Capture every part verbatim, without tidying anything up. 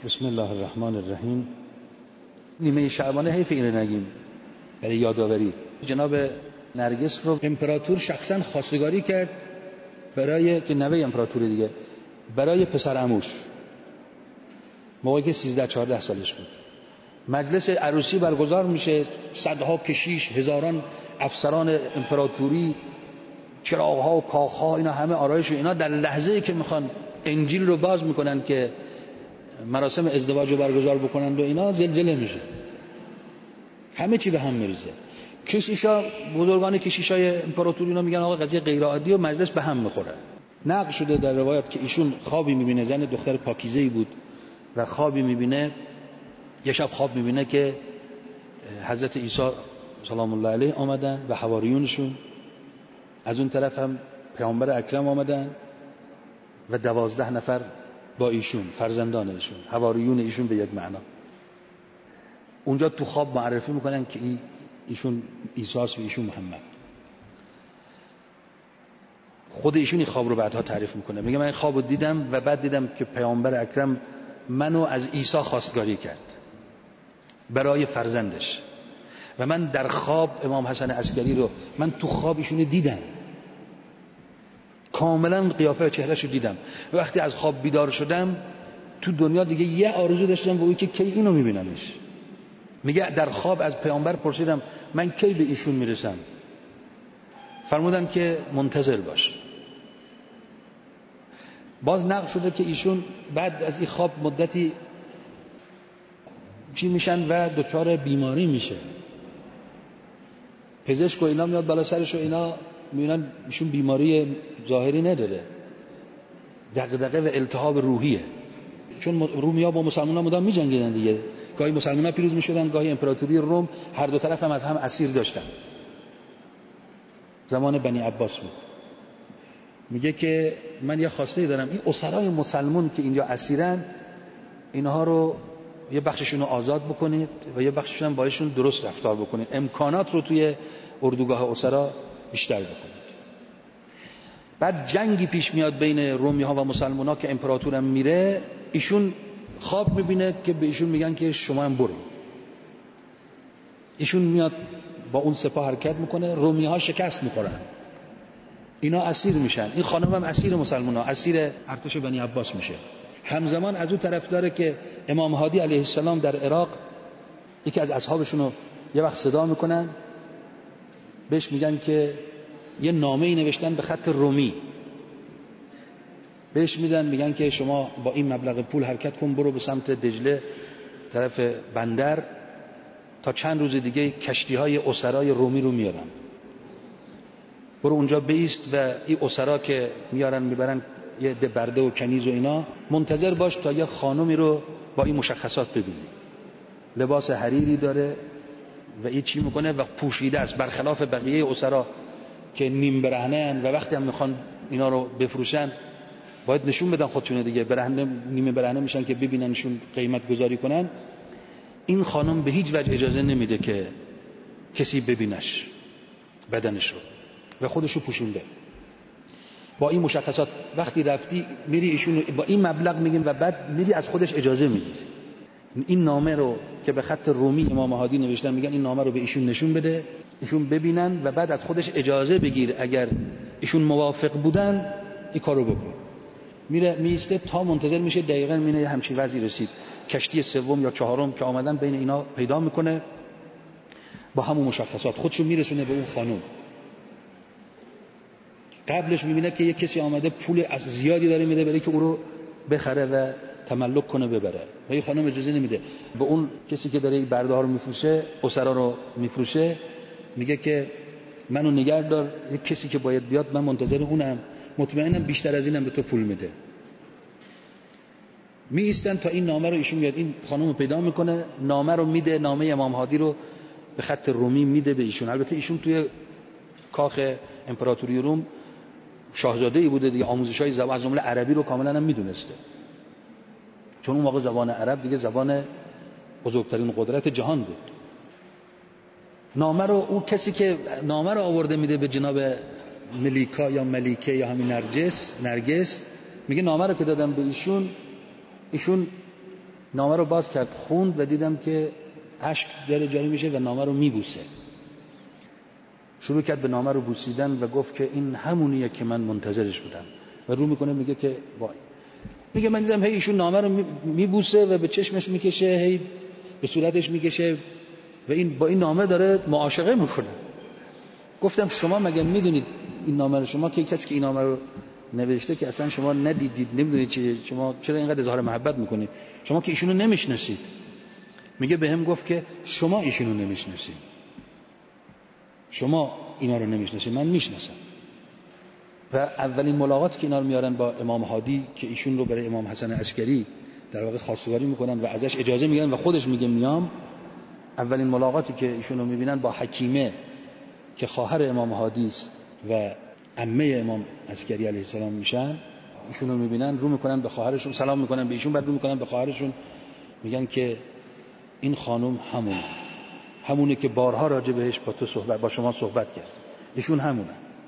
بسم الله الرحمن الرحیم. نیمه شعبانه حیف اینو نگیم برای یادآوری. جناب نرگس رو امپراتور شخصا خواستگاری کرد برای که نوه امپراتور دیگه، برای پسر عموش موقعی که سیزده چهارده سالش بود. مجلس عروسی برگزار میشه، صدها کشیش، هزاران افسران امپراتوری، چراغ‌ها و کاخ‌ها، اینا همه آرایش و اینا در لحظه‌ای که میخوان انجیل رو باز میکنن که مراسم ازدواج رو برگزار بکنن و اینا، زلزله میشه، همه چی به هم میریزه. کشیشا، بزرگان کشیشای امپراتوری اینا میگن آقا قضیه غیر عادیه و مجلس به هم میخوره. نقل شده در روایات که ایشون خوابی میبینه، زن دختر پاکیزه‌ای بود و خوابی میبینه، یه شب خواب میبینه که حضرت عیسی سلام الله علیه آمدن و حواریونشون، از اون طرف هم پیامبر اکرم آمدن و دوازده نفر با ایشون، فرزندان ایشون، حواریون ایشون به یک معنا. اونجا تو خواب معرفی میکنن که ایشون عیسی است و ایشون محمد. خود ایشون این خواب رو بعدها تعریف میکنه، میگه من این خواب رو دیدم و بعد دیدم که پیامبر اکرم منو از عیسی خواستگاری کرد برای فرزندش و من در خواب امام حسن عسکری رو من تو خواب ایشونو دیدم، کاملا قیافه چهرهشو دیدم. وقتی از خواب بیدار شدم تو دنیا دیگه یه آرزو داشتم به اون که کی اینو میبینمش. میگه در خواب از پیامبر پرسیدم من کی به ایشون میرسم، فرمودن که منتظر باش. باز نقل شده که ایشون بعد از این خواب مدتی چی میشن و دچار بیماری میشه، پزشک و اینا میاد بالا سرش و اینا میبینن ایشون بیماری ظاهری نداره، دغدغه و التهاب روحیه. چون رومیا با مسلمان‌ها مدام میجنگیدن دیگه، گاهی مسلمان‌ها پیروز میشدن، گاهی امپراتوری روم، هر دو طرف هم از هم اسیر داشتن. زمان بنی عباس بود. میگه که من یه خواسته دارم، این اسرای مسلمان که اینجا اسیرن اینها رو یه بخششون رو آزاد بکنید و یه بخششون هم بایشون درست رفتار بکنید، امکانات رو توی اردوگاه اسرا بیشتر بکنید. بعد جنگی پیش میاد بین رومی ها و مسلمان ها که امپراتورم میره، ایشون خواب میبینه که به ایشون میگن که شما هم برو. ایشون میاد با اون سپاه حرکت میکنه، رومی ها شکست میخورن، اینا اسیر میشن، این خانم هم اسیر مسلمان ها، اسیر ارتش بنی عباس میشه. همزمان از اون طرف داره که امام هادی علیه السلام در عراق یکی از اصحابشون رو یه وقت صدا میکنن، بهش میگن که یه نامه‌ای نوشتن به خط رومی، بهش میدن، میگن که شما با این مبلغ پول حرکت کن، برو به سمت دجله طرف بندر، تا چند روز دیگه کشتی‌های اسرای رومی رو میارن، برو اونجا بیست و این اسرا که میارن میبرن یه ده برده و کنیز و اینا، منتظر باش تا یه خانومی رو با این مشخصات ببینی، لباس حریری داره و این چی میکنه و پوشیده است، برخلاف بقیه اسرا که نیم برهنه‌اند و وقتی هم میخوان اینا رو بفروشن باید نشون بدن خودشونه دیگه، برهنه نیمه برهنه میشن که ببیننشون قیمت گذاری کنن. این خانم به هیچ وجه اجازه نمیده که کسی ببینش بدنش رو و خودشو پوشونده با این مشخصات. وقتی رفتی میری ایشون با این مبلغ میگیم و بعد میری از خودش اجازه میگیری. این نامه رو که به خط رومی امام هادی نوشتن میگن این نامه رو به ایشون نشون بده، ایشون ببینن و بعد از خودش اجازه بگیر، اگر ایشون موافق بودن این کارو بکن. میره میسته تا منتظر میشه، دقیقاً میینه همچین وضعی رسید. کشتی سوم یا چهارم که آمدن بین اینا پیدا میکنه با همون مشخصات، خودشو میرسونه به اون خانم. قبلش میبینه که یک کسی آمده پول از زیادی داره میده برای که او رو بخره و تملک کنه ببره و این خانم اجازه نمیده. به اون کسی که داره این برده ها رو میفروشه، اسرا رو میفروشه، میگه که منو نگه دار، یک کسی که باید بیاد من منتظر اونم، مطمئنم بیشتر از اینم به تو پول میده. می ایستن تا این نامه رو ایشون میاد، این خانم رو پیدا میکنه، نامه رو میده، نامه امام هادی رو به خط رومی میده به ایشون. البته ایشون توی کاخ امپراتوری روم شاهزاده ای بوده دیگه، آموزش‌های زبان از جمله عربی رو کاملا هم میدونسته، چون اون موقع زبان عرب دیگه زبان بزرگترین قدرت جهان بود. نامه رو اون کسی که نامه رو آورده میده به جناب ملیکا یا ملیکه یا همین نرگس، نرگس میگه نامه رو که دادم به ایشون، ایشون نامه رو باز کرد، خوند و دیدم که اشک داره جاری میشه و نامه رو میبوسه. شروع کرد به نامه رو بوسیدن و گفت که این همونیه که من منتظرش بودم و رو میکنه میگه که وای. میگه من دیدم هی ایشون نامه رو میبوسه و به چشمش میکشه، هی به صورتش میکشه و این با این نامه داره معاشقه میکنه. گفتم شما مگه میدونید این نامه رو، شما که کسی که این نامه رو نوشته که اصلا شما ندیدید، نمیدونید چیه، شما چرا اینقدر اظهار محبت میکنید؟ شما که ایشونو نمیشناسید. میگه بهم گفت که شما ایشونو نمیشناسید، شما اینا رو نمیشناسید، من میشناسم. و اولین ملاقاتی که اینا رو میارن با امام هادی که ایشون رو برای امام حسن عسکری در واقع خواستگاری میکنن و ازش اجازه میگیرن و خودش میگه میام، اولین ملاقاتی که ایشون رو میبینن با حکیمه که خواهر امام هادی است و عمه امام عسکری علیه السلام میشن، ایشون رو میبینن رو میکنن به خواهرشون، سلام میکنن به ایشون، بعد رو میکنن به خواهرشون، میگن که این خانم همونه همونه که بارها راجع بهش با تو صحبت با شما صحبت کرد، ایشون همونه.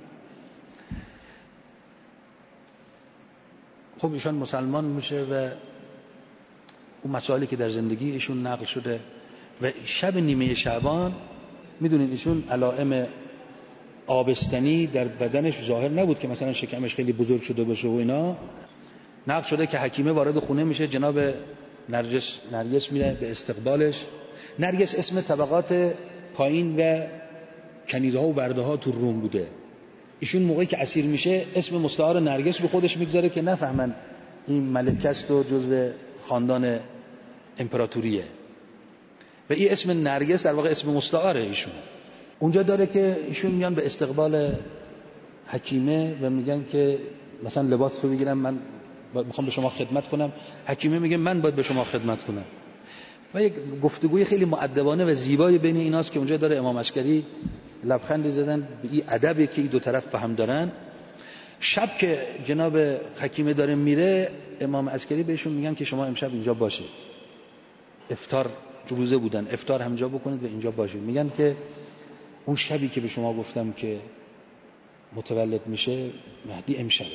خب ایشان مسلمان میشه و اون مسائلی که در زندگی ایشون نقل شده و شب نیمه شعبان میدونین ایشون علائم آبستنی در بدنش ظاهر نبود که مثلا شکمش خیلی بزرگ شده باشه و اینا. نقل شده که حکیمه وارد خونه میشه، جناب نرگس نرگس میره به استقبالش. نرگس اسم طبقات پایین و کنیزه ها و برده ها تو روم بوده. ایشون موقعی که اسیر میشه اسم مستعار نرگس رو خودش میگذاره که نفهمن این ملکه است و جزو خاندان امپراتوریه و این اسم نرگس در واقع اسم مستعاره ایشون. اونجا داره که ایشون میان به استقبال حکیمه و میگن که مثلا لباس رو بگیرم، من میخوام به شما خدمت کنم. حکیمه میگه من باید به شما خدمت کنم و یک گفتگوی خیلی مؤدبانه و زیبای بین ایناست که اونجا داره امام عسکری لبخندی زدن به این ادبی که این دو طرف به هم دارن. شب که جناب حکیمه داره میره، امام عسکری بهشون میگن که شما امشب اینجا باشید، افطار روزه بودن، افطار همینجا بکنید و اینجا باشید. میگن که اون شبی که به شما گفتم که متولد میشه مهدی امشبه.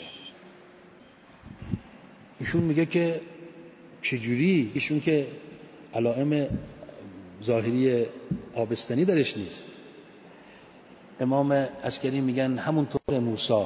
ایشون میگه که چجوری؟ ایشون که علائم ظاهری آبستنی درش نیست. امام عسکری میگن همونطور موسی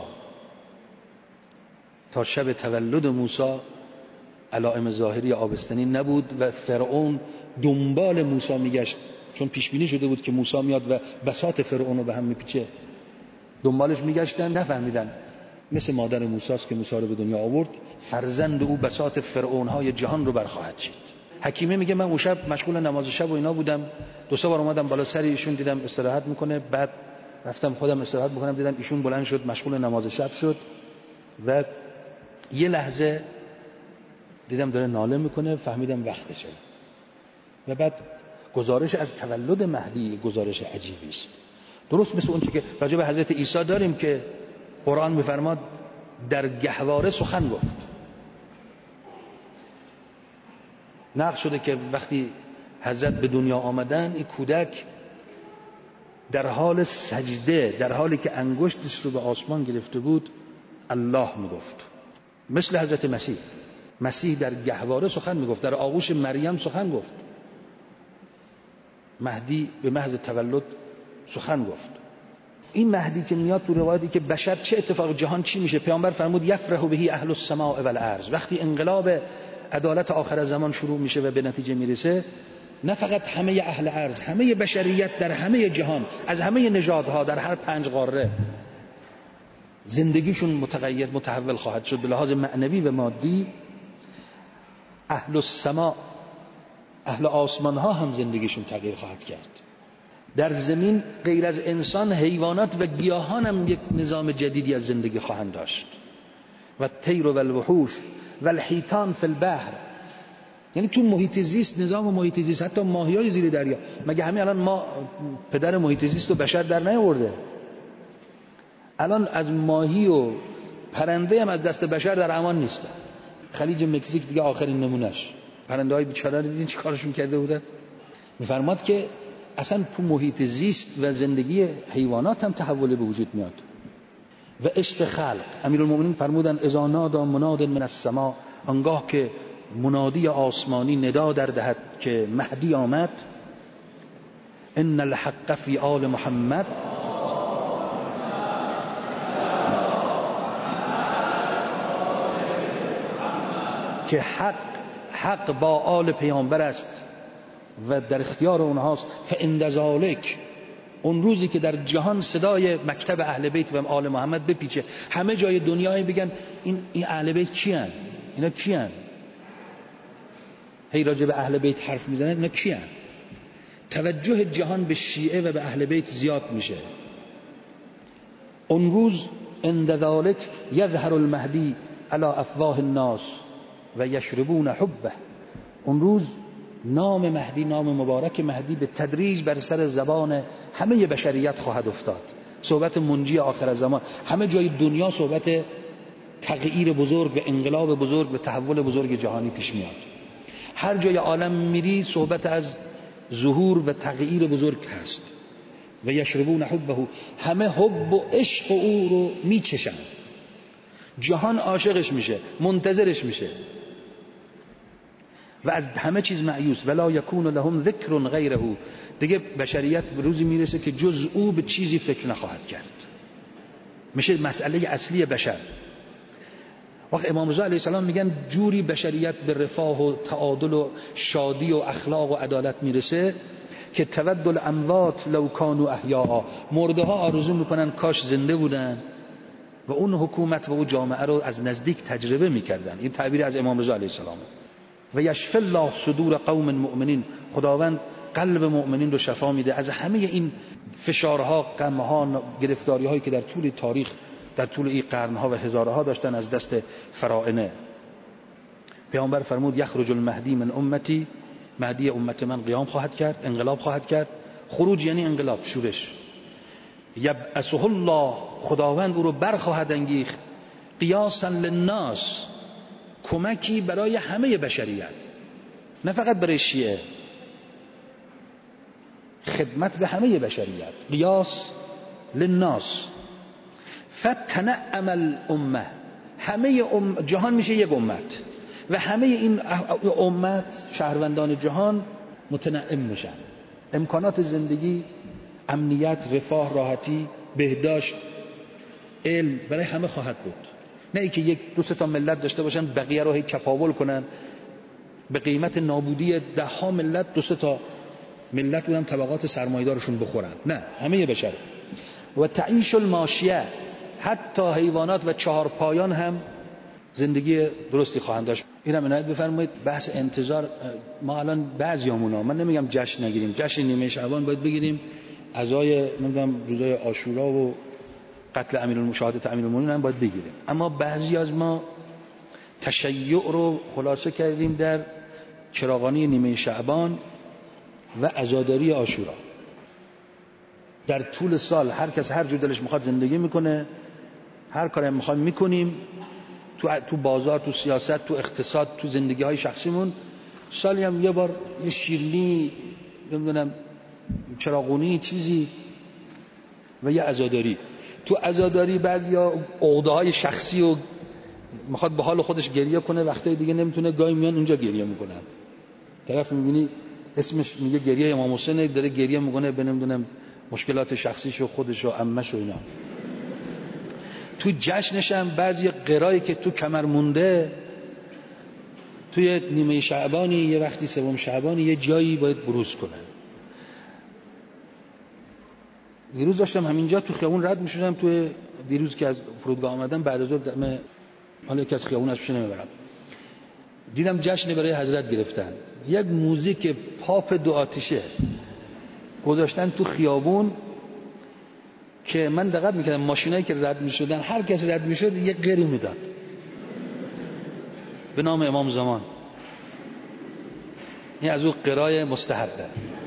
تا شب تولد موسی علائم ظاهری آبستنی نبود و فرعون دنبال موسی میگشت، چون پیش بینی شده بود که موسی میاد و بساط فرعون رو به هم میپیچه، دنبالش میگشتن، نفهمیدن. مثل مادر موسی است که موسی رو به دنیا آورد، فرزند او بساط فرعون‌های جهان رو برخواهد چید. حکیمه میگه من اون شب مشغول نماز شب و اینا بودم، دو سه بار اومدم بالا سر ایشون دیدم استراحت میکنه، بعد رفتم خودم استراحت میکنم دیدم ایشون بلند شد مشغول نماز شب شد و یه لحظه دیدم داره ناله میکنه، فهمیدم وقتشه. و بعد گزارش از تولد مهدی گزارش عجیبی است، درست مثل اون چیزی که راجع به حضرت عیسی داریم که قرآن میفرماد در گهواره سخن گفت. نقل شده که وقتی حضرت به دنیا آمدن، این کودک در حال سجده، در حالی که انگشتش رو به آسمان گرفته بود، الله میگفت، مثل حضرت مسیح. مسیح در گهواره سخن میگفت، در آغوش مریم سخن گفت. مهدی به محض تولد سخن گفت. این مهدی که میاد تو روایتی که بشر چه اتفاق جهان چی میشه، پیامبر فرمود یفرح بهی اهل السماء والارض. وقتی انقلاب عدالت آخر زمان شروع میشه و به نتیجه میرسه، نه فقط همه اهل ارض، همه بشریت در همه جهان، از همه نژادها در هر پنج قاره زندگیشون متغیر متحول خواهد شد به لحاظ معنوی و مادی. اهل السماء، اهل آسمان ها هم زندگیشون تغییر خواهد کرد. در زمین غیر از انسان، حیوانات و گیاهان هم یک نظام جدیدی از زندگی خواهند داشت. و الطیر و الوحوش و الحیتان فی البحر، یعنی تو محیط زیست، نظام محیط زیست، حتی ماهیای زیر دریا. مگه همین الان ما پدر محیط زیست و بشر در نیاورده؟ الان از ماهی و پرنده هم از دست بشر در امان نیستن. خلیج مکزیک دیگه آخرین نمونهش، پرنده های بیچاره دیدین چی کارشون کرده بودن؟ میفرماد که اصلا تو محیط زیست و زندگی حیوانات هم تحول به وجود میاد. و عشق خلق، امیرالمومنین فرمودن اذا نادى مناد من السماء، آنگاه که منادی آسمانی ندا در دهد که مهدی آمد، ان الحق فی آل محمد، که حق حق با آل پیامبر است و در اختیار اونهاست. فعند ذالک، اون روزی که در جهان صدای مکتب اهل بیت و آل محمد بپیچه، همه جای دنیا بگن این این اهل بیت کیان؟ اینا کیان؟ هی راجع به اهل بیت حرف میزنن، اینا کیان؟ توجه جهان به شیعه و به اهل بیت زیاد میشه. اون روز عند ذالک یظهر المهدی علی افواه الناس و یشربون حبه. اون روز نام مهدی، نام مبارک مهدی به تدریج بر سر زبان همه بشریت خواهد افتاد. صحبت منجی آخر زمان، همه جای دنیا صحبت تغییر بزرگ و انقلاب بزرگ و تحول بزرگ جهانی پیش میاد. هر جای عالم میری صحبت از ظهور و تغییر بزرگ هست. و یشربون حبه، همه حب و عشق او رو میچشن، جهان عاشقش میشه، منتظرش میشه و از همه چیز مایوس. ولا یکون لهم ذکر غیره، دیگه بشریت به روزی میرسه که جز او به چیزی فکر نخواهد کرد، میشه مسئله اصلی بشر. وقت امام رضا علیه السلام میگن جوری بشریت به رفاه و تعادل و شادی و اخلاق و عدالت میرسه که تود الاموات لو کانوا احیاء، مرده ها آرزو میکنن کاش زنده بودن و اون حکومت و اون جامعه رو از نزدیک تجربه میکردن. این تعبیر از امام رضا علیه السلام. و یشفی الله صدور قوم مؤمنین، خداوند قلب مؤمنین رو شفا میده از همه این فشارها، غمها، گرفتاری هایی که در طول تاریخ، در طول این قرنها و هزارها داشتن از دست فرائنه. پیامبر فرمود یخرج المهدی من امتی، مهدی امت من قیام خواهد کرد، انقلاب خواهد کرد. خروج یعنی انقلاب، شورش. یبعثه الله، خداوند او رو برخواهد انگیخت، قیاسا للناس، کمکی برای همه بشریت، نه فقط برای شیعه، خدمت به همه بشریت. قیاس للناس فتنعم الامه، همه ام جهان میشه یک امت و همه این امت شهروندان جهان متنعم میشن، امکانات زندگی، امنیت، رفاه، راحتی، بهداشت، علم برای همه خواهد بود. نه ای که یک دو سه تا ملت داشته باشن بقیه رو هی چپاول کنن به قیمت نابودی ده ها ملت، دو سه تا ملت بودن طبقات سرمایه‌دارشون بخورن. نه، همه بشر. و تعیش الماشیه، حتی حیوانات و چهار پایان هم زندگی درستی خواهند داشت. اینم عنایت بفرمایید. بحث انتظار، ما الان بعضیامونا، من نمیگم جشن نگیریم، جشن نیمه شعبان باید بگیریم، عزای نمیدونم روزای عاشورا و قتل امیرالمومنین، شهادت امیرالمومنین هم باید بگیریم. اما بعضی از ما تشیع رو خلاصه کردیم در چراغانی نیمه شعبان و عزاداری عاشورا. در طول سال هر کس هر جور دلش میخواد زندگی میکنه، هر کاری میخوایم میکنیم، تو تو بازار، تو سیاست، تو اقتصاد، تو زندگی های شخصیمون. سالی هم یه بار یه شیرینی، نمیدونم چراغونی چیزی و یه عزاداری. تو عزاداری بعضیا عقده های شخصی و میخواد به حال خودش گریه کنه، وقتی دیگه نمیتونه، گاهی میان اونجا گریه میکنن. طرف میبینی اسمش میگه گریه امام حسین، داره گریه میکنه به نمیدونم مشکلات شخصیش و خودش و عمش و اینا. تو جشنش هم بعضی قرایی که تو کمر مونده، توی نیمه شعبانی، یه وقتی سوم شعبانی، یه جایی باید بروز کنن. دیروز داشتم همینجا تو خیابون رد میشدم، تو دیروز که از فرودگاه آمدم بعد از ظهر دم حالا یکی از خیابون از پیش نمیبرم، دیدم جشن برای حضرت گرفتن، یک موزیک پاپ دو آتیشه گذاشتن تو خیابون که من دقت میکردم ماشینایی که رد میشدن هر کس رد میشد یک قری میداد به نام امام زمان. این از اون قرای مستحبه.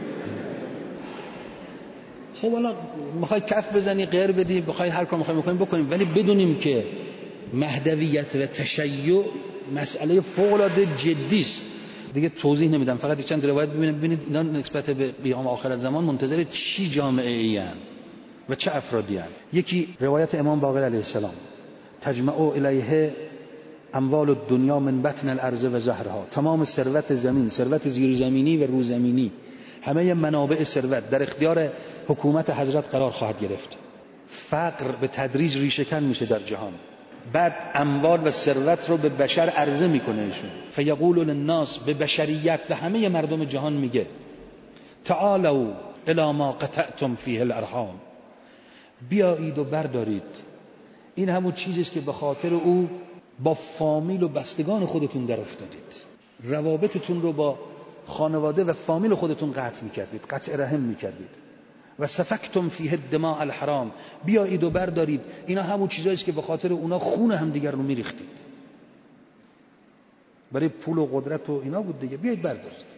خب حالا میخوای کف بزنی غیر بدی، بخوای هر کار میخوای بکنیم بکنیم، ولی بدونیم که مهدویت و تشیع مسئله فوق العاده جدی است. دیگه توضیح نمیدم، فقط چند روایت ببینید ببینید اینا نسبت به قیام آخر زمان منتظر چی جامعه ای ان و چه افرادی ان. یکی روایت امام باقر علیه السلام، تجمع الیه اموال دنیا من بطن الارض و زهرها، تمام ثروت زمین، ثروت زیرزمینی و روزمینی، همه منابع ثروت در اختیار حکومت حضرت قرار خواهد گرفت. فقر به تدریج ریشه‌کن میشه در جهان. بعد اموال و ثروت رو به بشر عرضه میکنه ایشون. فیقول للناس، به بشریت، به همه مردم جهان میگه تعالوا الی ما قطعتم فیه الارحام، بیایید و بردارید. این همون چیزی است که به خاطر او با فامیل و بستگان خودتون در افتادید، روابطتون رو با خانواده و فامیل خودتون قطع میکردید، قطع رحم میکردید. و سفکتم فیه الدماء الحرام، بیایید و بردارید. اینا همون چیزایی است که به خاطر اونا خون همدیگر رو میریختید، برای پول و قدرت و اینا بود دیگه. بیایید بردارید.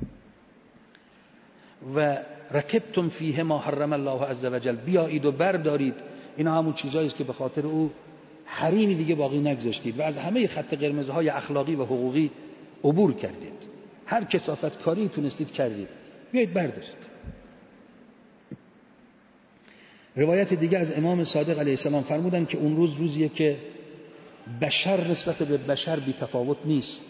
و رکبتم فیه ما حرم الله عز وجل، بیایید و بردارید. اینا همون چیزایی است که به خاطر او حریمی دیگه باقی نگذاشتید و از همه خط قرمزهای اخلاقی و حقوقی عبور کردید. هر کثافت کاری تونستید کردید، بیایید بردارید. روایت دیگه از امام صادق علیه السلام فرمودن که اون روز روزیه که بشر نسبت به بشر بی تفاوت نیست.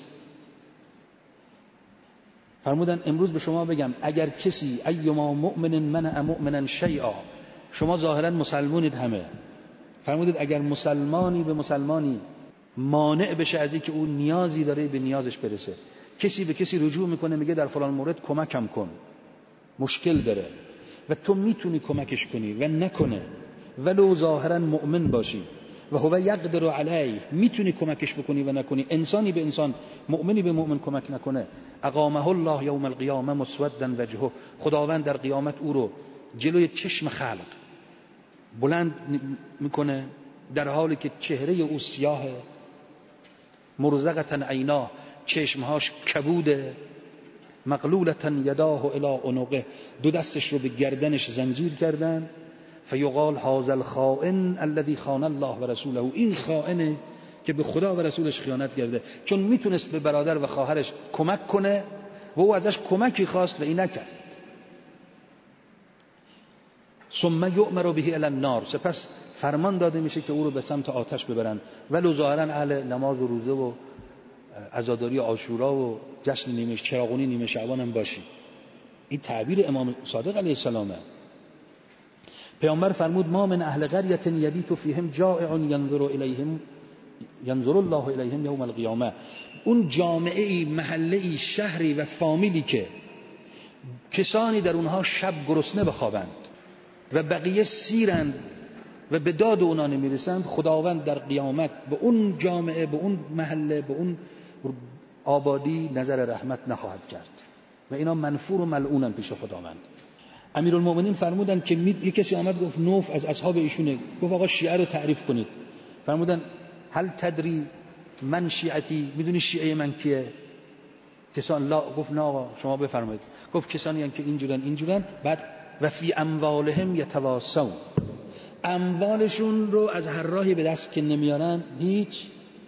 فرمودن امروز به شما بگم اگر کسی ایما مؤمن منع مؤمنا شیئا، شما ظاهرا مسلمونید همه، فرمودید اگر مسلمانی به مسلمانی مانع بشه از اینکه اون نیازی داره به نیازش برسه، کسی به کسی رجوع میکنه میگه در فلان مورد کمکم کن، مشکل داره، و تو میتونی کمکش کنی و نکنه ولو ظاهرا مؤمن باشی، و هو یقدر علیه، میتونی کمکش بکنی و نکنی، انسانی به انسان، مؤمنی به مؤمن کمک نکنه، اقامه الله یوم القیامه مسودا وجهه، خداوند در قیامت او رو جلوی چشم خلق بلند میکنه در حالی که چهره او سیاهه، مرزقتا عیناه، چشمهاش کبوده، مغلولتا یداه الی عنقه، دو دستش رو به گردنش زنجیر کردن. فیقال هذا الخائن الذي خان الله و رسوله، این خائنه که به خدا و رسولش خیانت کرده، چون میتونست به برادر و خواهرش کمک کنه و او ازش کمکی خواست و این نکرد. ثم یؤمر به الی النار، سپس فرمان داده میشه که او رو به سمت آتش ببرن، ولو ظاهرا اهل نماز و روزه و عزاداری عاشورا و جشن نیمه چراغونی نیمه شعبان هم باشی. این تعبیر امام صادق علیه السلامه. پیامبر فرمود ما من اهل قریة یبیت فیهم جائع ینظر الیهم ینظر الله الیهم یوم القیامه، اون جامعه محله شهری و فامیلی که کسانی در اونها شب گرسنه بخوابند و بقیه سیرند و به داد اونا نمیرسند، خداوند در قیامت به اون جامعه، به اون محله، به اون آبادی نظر رحمت نخواهد کرد و اینا منفور و ملعونن پیش خداوند. امیرالمومنین فرمودن که یک کسی آمد گفت نوف از اصحاب ایشونه، گفت آقا شیعه رو تعریف کنید. فرمودن هل تدری من شیعتی، میدونی شیعه من کیه؟ کسان لا، گفت نه آقا شما بفرمایید. گفت کسانی که اینجورن اینجورن. بعد و فی اموالهم یتواصون، اموالشون رو از هر راهی به دست که نمیارن، هیچ،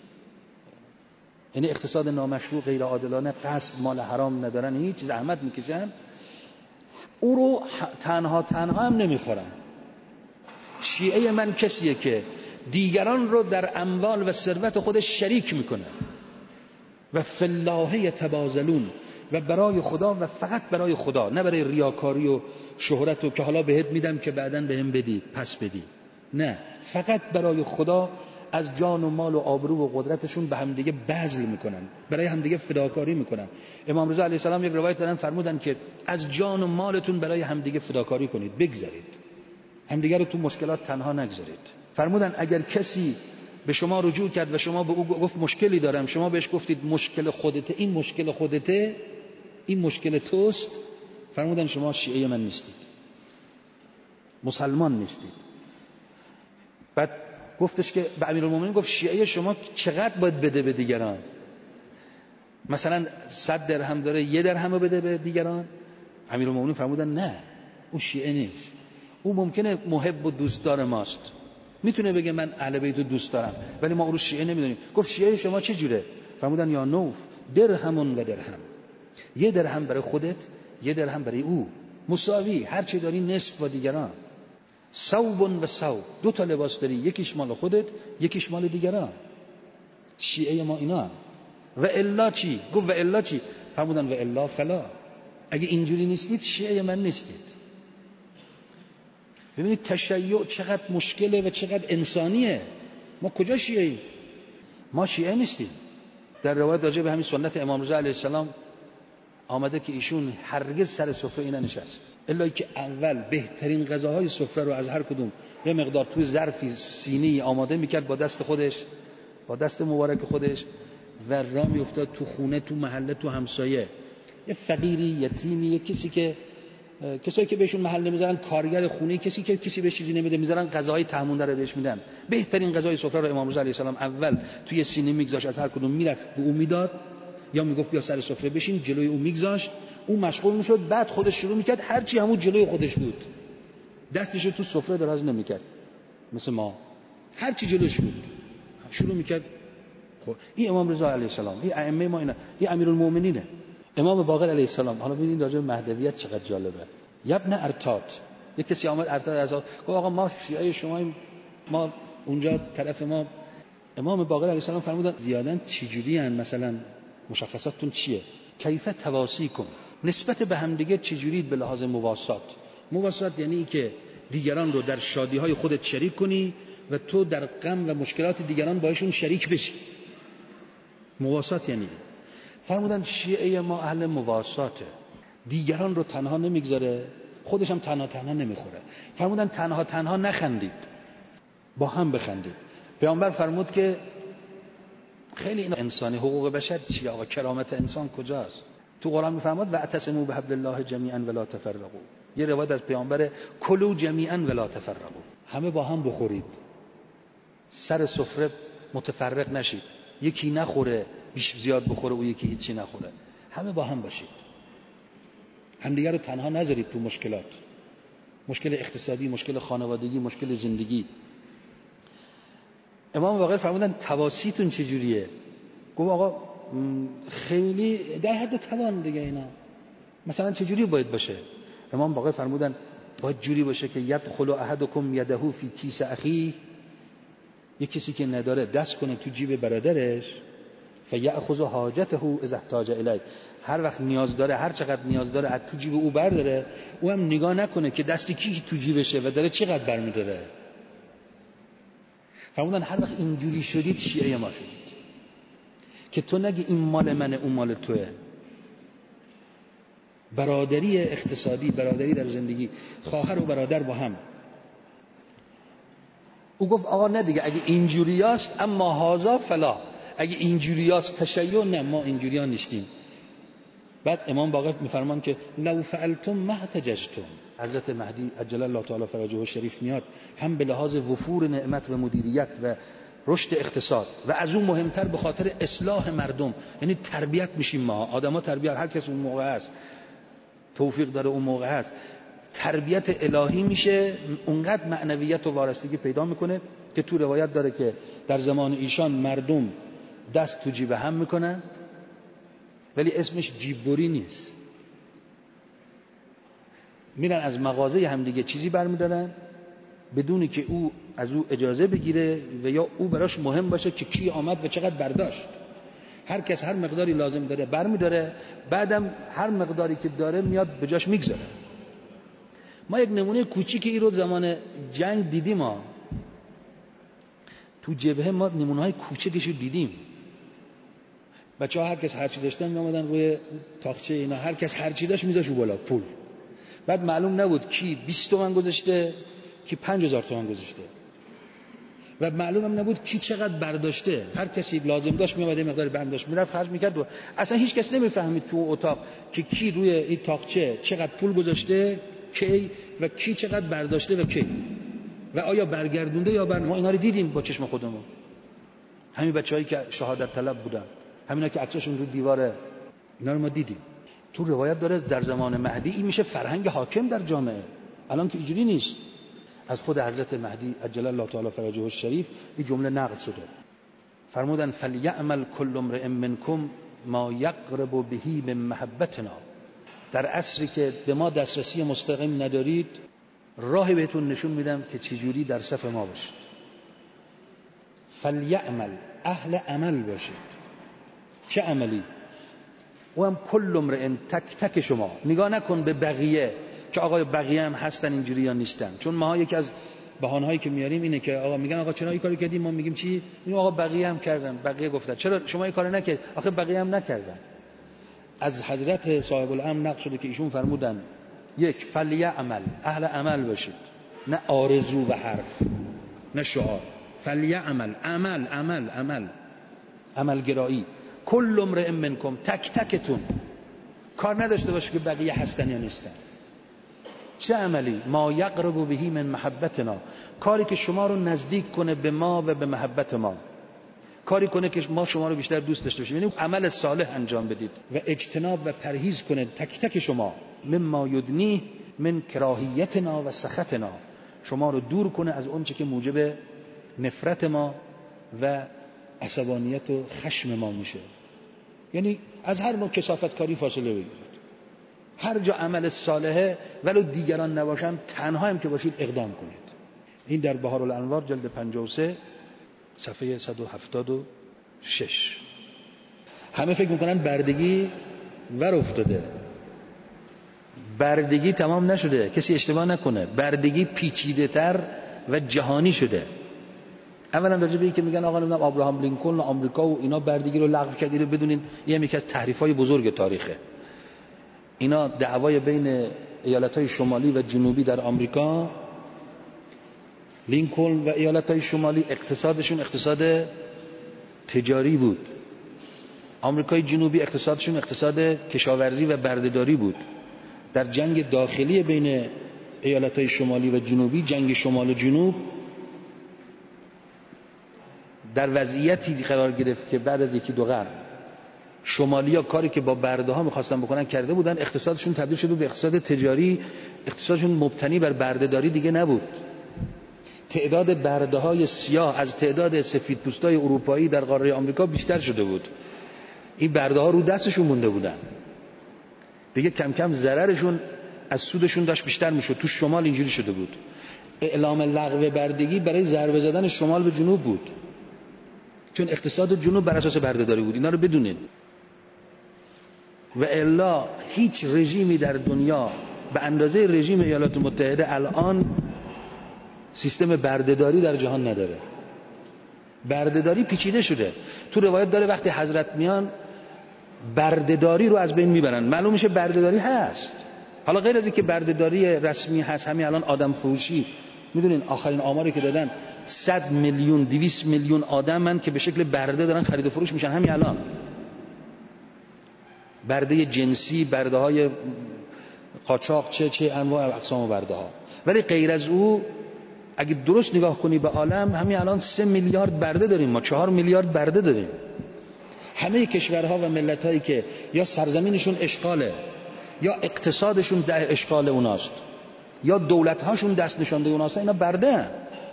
یعنی اقتصاد نامشروع غیر عادلانه، قصد مال حرام ندارن، هیچ زحمت میکشن، او رو تنها تنها هم نمیخورن. شیعه من کسیه که دیگران رو در اموال و ثروت خودش شریک میکنه و فی الله یتبازلون، و برای خدا و فقط برای خدا، نه برای ریاکاری و شهرت و که حالا بهت میدم که بعدن بهم بدی پس بدی، نه، فقط برای خدا از جان و مال و آبرو و قدرتشون به همدیگه بذل میکنن، برای همدیگه فداکاری میکنن. امام رضا علیه السلام یک روایت دارن فرمودن که از جان و مالتون برای همدیگه فداکاری کنید، بگذارید، همدیگه رو تو مشکلات تنها نگذارید. فرمودن اگر کسی به شما رجوع کرد و شما به او گفت مشکلی دارم، شما بهش گفتید مشکل خودته، این مشکل خودته، این مشکل توست، فرمودن شما شیعه من نیستید، مسلمان نیستید. بعد گفتش که به امیرالمومنین گفت شیعه شما چقدر باید بده به دیگران؟ مثلا صد درهم داره، یه درهم رو بده به دیگران؟ امیرالمومنین فرمودن نه، اون شیعه نیست، او ممکنه محب و دوستدار ماست، میتونه بگه من اهل بیت رو دوست دارم، ولی ما او رو شیعه نمیدونیم. گفت شیعه شما چه جوره؟ فرمودن یا نوف درهمون و درهم، یه درهم برای خودت، یه درهم برای او، مساوی، هر چی داری نصف با دیگران. ثوب و ثوب، دو تا لباس داری، یکیش مال خودت، یکیش مال دیگران. شیعه ما اینا هم. و الا چی؟ گفت و الا چی؟ فرمودن و الا فلا. اگه اینجوری نیستید شیعه من نیستید. ببینید تشیع چقدر مشکله و چقدر انسانیه. ما کجا شیعه ایم؟ ما شیعه نیستیم. در روایت راجع به همین سنت امام رضا علیه السلام آمده که ایشون هرگز سر سفره اینا نشست، الا که اول بهترین غذاهای سفره رو از هر کدوم یه مقدار توی ظرفی سینی آماده میکرد با دست خودش، با دست مبارک خودش، و راه میافتاد تو خونه، تو محله، تو همسایه. یه فقیری، یتیمی، یه کسی که کسایی که بهشون محل نمیذارن، کارگر خونه، کسی که کسی بهش چیزی نمیده، میذارن غذاهای تهمونده رو بهش میدن. بهترین غذای سفره رو امام رضا علیه السلام اول توی سینی میگذاشت، از هر کدوم میرفت به اون میداد، یا میگفت بیا سر سفره بشین، جلوی اون میگذاشت، اون مشغول میشد، بعد خودش شروع میکرد هر چی همون جلوی خودش بود، دستش رو تو سفره دراز نمیکرد مثل ما، هر چی جلوش بود شروع میکرد. خب این امام رضا علیه السلام، این ائمه ما، اینا، این امیرالمومنینه. امام باقر علیه السلام. حالا ببینید راجع به مهدویت چقدر جالبه. ابن ارتاد، یک کسی آمد ارتاد از گفت آقا ما شیعه شماییم، ما اونجا طرف ما. امام باقر علیه السلام فرمودن زیادن چجوری ان، مثلا مشخصاتتون چیه؟ کیف تواسیکم، نسبت به هم دیگه چجورید به لحاظ مواسات. مواسات یعنی ای که دیگران رو در شادی‌های خودت شریک کنی و تو در غم و مشکلات دیگران باشون شریک بشی. مواسات یعنی فرمودن شیعه ما اهل مواساته، دیگران رو تنها نمیگذاره، خودش هم تنها تنها نمیخوره. فرمودن تنها تنها نخندید، با هم بخندید. پیامبر فرمود که خیلی این انسانی، حقوق بشر چیه آقا؟ کرامت انسان کجاست؟ تو قرآن میفرماد و اعتصموا بحبل الله جمیعا ولا تفرقوا. یه روایت از پیامبر کلوا جمیعا ولا تفرقوا، همه با هم بخورید، سر سفره متفرق نشید، یکی نخوره بیش زیاد بخوره و یکی هیچی نخوره، همه با هم باشید، همدیگه رو تنها نذارید تو مشکلات، مشکل اقتصادی، مشکل خانوادگی، مشکل زندگی. امام باقر فرمودن تواسیتون چجوریه؟ گفت آقا خیلی در حد توان دیگه اینا. مثلا چجوری باید باشه؟ امام باقر فرمودن باید جوری باشه که یدخل احدکم یده فی کیس اخی، یک کسی که نداره دست کنه تو جیب برادرش، فیأخذ حاجته اذا احتاج الیه، هر وقت نیاز داره، هر چقدر نیاز داره از تو جیب او برداره، او هم نگاه نکنه که دست کی تو جیبشه و داره چقدر برمی‌داره. فرمودن هر وقت اینجوری شدید شیعه ما شدید، که تو نگی این مال منه اون مال توه. برادری اقتصادی، برادری در زندگی، خواهر و برادر با هم. او گفت آقا نه دیگه، اگه اینجوریاست اما هازا فلا، اگه اینجوریاست تشیع، نه ما اینجوریا نیستیم. بعد امام باقر میفرمان که لو فعلتم ما احتججتم. حضرت مهدی عجل الله تعالی فرجه الشریف میاد، هم به لحاظ وفور نعمت و مدیریت و رشد اقتصاد، و از اون مهمتر به خاطر اصلاح مردم، یعنی تربیت میشیم ما آدما، تربیت هر کس اون موقع هست توفیق داره اون موقع هست، تربیت الهی میشه، اونقدر معنویت و وارستگی پیدا میکنه که تو روایت داره که در زمان ایشان مردم دست تو جیب هم میکنن، ولی اسمش جیببری نیست، میرن از مغازه هم دیگه چیزی برمیدارن بدونی که او از او اجازه بگیره و یا او براش مهم باشه که کی آمد و چقدر برداشت. هر کس هر مقداری لازم داره برمیداره، بعدم هر مقداری که داره میاد به جاش میگذاره. ما یک نمونه کوچیکی این رو زمان جنگ دیدیم، ما تو جبهه ما نمونه‌های کوچیکش رو دیدیم. بچه‌ها هر کس هر چی داشتن میامدن روی تاقچه اینا، هر کس هر چی داشت میذاشت بالا پول، بعد معلوم نبود کی بیست تومن گذاشته کی پنج هزار تومن گذاشته، و معلوم هم نبود کی چقدر برداشته. هر کسی لازم داشت میومد یه مقدار برداشت میرفت خرج میکرد و اصلا هیچ کس نمیفهمید تو اتاق که کی روی این تاقچه چقدر پول گذاشته کی و کی چقدر برداشته و کی و آیا برگردونده یا بر. ما اینا رو دیدیم با چشم خودمون، همین بچه‌هایی که شهادت طلب بودن، همینا که عکساشون رو دیواره، اینا رو ما دیدیم. تو روایت داره در زمان مهدی این میشه فرهنگ حاکم در جامعه. الان که اینجوری نیست. از خود حضرت مهدی عجل الله تعالی فرجه الشریف این جمله نقل شده، فرمودن فلیعمل کل امرئ منکم ما یقرب به من محبتنا. در عصری که به ما دسترسی مستقیم ندارید، راهی بهتون نشون میدم که چجوری در صف ما باشید. فلیعمل، اهل عمل باشید. چه عملی؟ و هم کل امرئ، تک تک شما. نگاه نکن به بقیه که آقا بقیه هم هستن اینجوری یا نیستن، چون ما یکی از بهانه‌هایی که میاریم اینه که آقا میگن آقا چرا این کارو کردیم، ما میگیم چی؟ میگیم آقا بقیه هم کردن، بقیه گفتن، چرا شما این کارو نکردید؟ آخه بقیه هم نکردن. از حضرت صاحب الامر نقل شده که ایشون فرمودن یک، فلیعمل، اهل عمل باشید، نه آرزو و حرف، نه شعار. فلیعمل، عمل عمل عمل عملگرایی. کل امرئ منکم، تک تکتون، کار نداشته باشه که بقیه هستن یا نیستن. چه عملی؟ ما یقرب به من محبتنا، کاری که شما رو نزدیک کنه به ما و به محبت ما، کاری کنه که ما شما رو بیشتر دوست داشته باشیم، یعنی عمل صالح انجام بدید. و اجتناب و پرهیز کنه تک تک شما مما یدنی من کراهیتنا و سخطنا، شما رو دور کنه از اون چه که موجب نفرت ما و عصبانیت و خشم ما میشه. یعنی از هر نوع کثافت کاری فاصله بگیرید. هر جا عمل صالحه ولو دیگران نباشن، تنها هم که باشید اقدام کنید. این در بهارالانوار جلد پنجاه و سه صفحه صد و هفتاد و شش. همه فکر میکنن بردگی ور افتاده. بردگی تمام نشده، کسی اشتباه نکنه. بردگی پیچیده تر و جهانی شده. اولا راجع به این که میگن آقا نمیدونم ابراهام لینکلن و آمریکا و اینا بردگی رو لغو کردن، رو بدونین این یکی از تحریف‌های بزرگ تاریخه. اینا دعوای بین ایالت‌های شمالی و جنوبی در آمریکا، لینکلن و ایالت‌های شمالی اقتصادشون اقتصاد تجاری بود، آمریکای جنوبی اقتصادشون اقتصاد کشاورزی و بردهداری بود. در جنگ داخلی بین ایالت‌های شمالی و جنوبی، جنگ شمال و جنوب، در وضعیتی قرار گرفت که بعد از یکی دو قرن شمالیا کاری که با برده ها می‌خواستن بکنن کرده بودن، اقتصادشون تبدیل شد به اقتصاد تجاری، اقتصادشون مبتنی بر بردهداری دیگه نبود. تعداد برده های سیاه از تعداد سفیدپوستای اروپایی در قاره آمریکا بیشتر شده بود. این برده ها رو دستشون مونده بودن دیگه، کم کم ضررشون از سودشون داشت بیشتر میشد. تو شمال اینجوری شده بود. اعلام لغو بردگی برای ضربه زدن شمال به جنوب بود، چون اقتصاد جنوب بر اساس بردهداری بود. اینا رو بدونین. و الا هیچ رژیمی در دنیا به اندازه رژیم ایالات متحده الان سیستم بردهداری در جهان نداره. بردهداری پیچیده شده. تو روایت داره وقتی حضرت میان بردهداری رو از بین میبرن. معلوم میشه بردهداری هست. حالا غیر از اینکه بردهداری رسمی هست، همین الان آدم فروشی، میدونین آخرین آماری که دادن صد میلیون دویست میلیون آدمن که به شکل برده دارن خرید و فروش میشن همین الان. برده جنسی، برده های قاچاق، چه چه انواع و اقسام برده ها. ولی غیر از او اگه درست نگاه کنی به عالم، همین الان سه میلیارد برده داریم، ما چهار میلیارد برده داریم. همه کشورها و ملت‌هایی که یا سرزمینشون اشغاله، یا اقتصادشون در اشغال اوناست، یا دولت‌هاشون دست نشانده اوناست، اینا برده هن.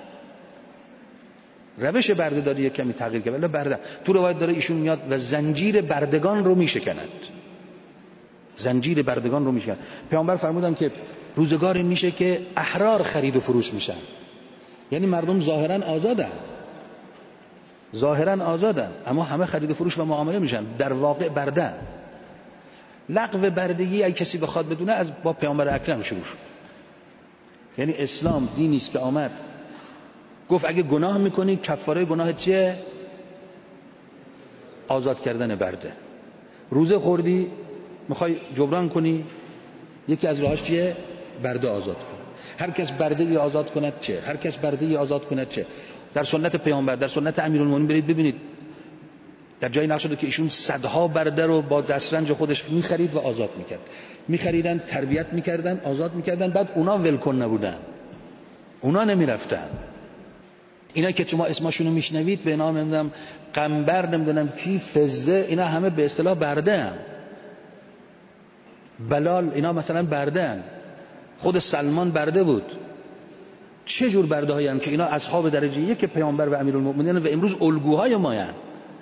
روش بردهداری کمی تغییر کرد، ولی برده. تو روایت داره ایشون میاد و زنجیر بردگان رو میشکند. زنجیر بردگان رو میشکند. پیامبر فرمودن که روزگاری میشه که احرار خرید و فروش میشن، یعنی مردم ظاهرا آزادن، ظاهرا آزادن، اما همه خرید و فروش و معامله میشن، در واقع بردن. لغو بردگی اگه کسی بخواد بدونه از با پیامبر اکرم شروع شد. یعنی اسلام دینی است که آمد گفت اگه گناه میکنی کفاره گناه چیه؟ آزاد کردن برده. روزه خوردی میخوای جبران کنی، یکی از راهاش چیه؟ برده آزاد کن. هر کس برده آزاد کند چه؟ هر کس برده آزاد کند چه؟ در سنت پیامبر، در سنت امیرالمومنین برید ببینید در جایی نقل شده که ایشون صدها برده رو با دسترنج خودش میخرید و آزاد میکرد. میخریدن، تربیت میکردن، آزاد میکردن، بعد اونا ولکن نبودن، اونا نمیرفتن. اینا که شما اسمشون رو میشنوید به نام نمیدونم قنبر، نمیدونم چی، فزه، اینا همه به اصطلاح برده هم. بلال، اینا مثلا برده هم. خود سلمان برده بود. چه جور برده هایی هم که اینا اصحاب درجه یک پیامبر و امیرالمومنین و امروز الگوهای ما هستند.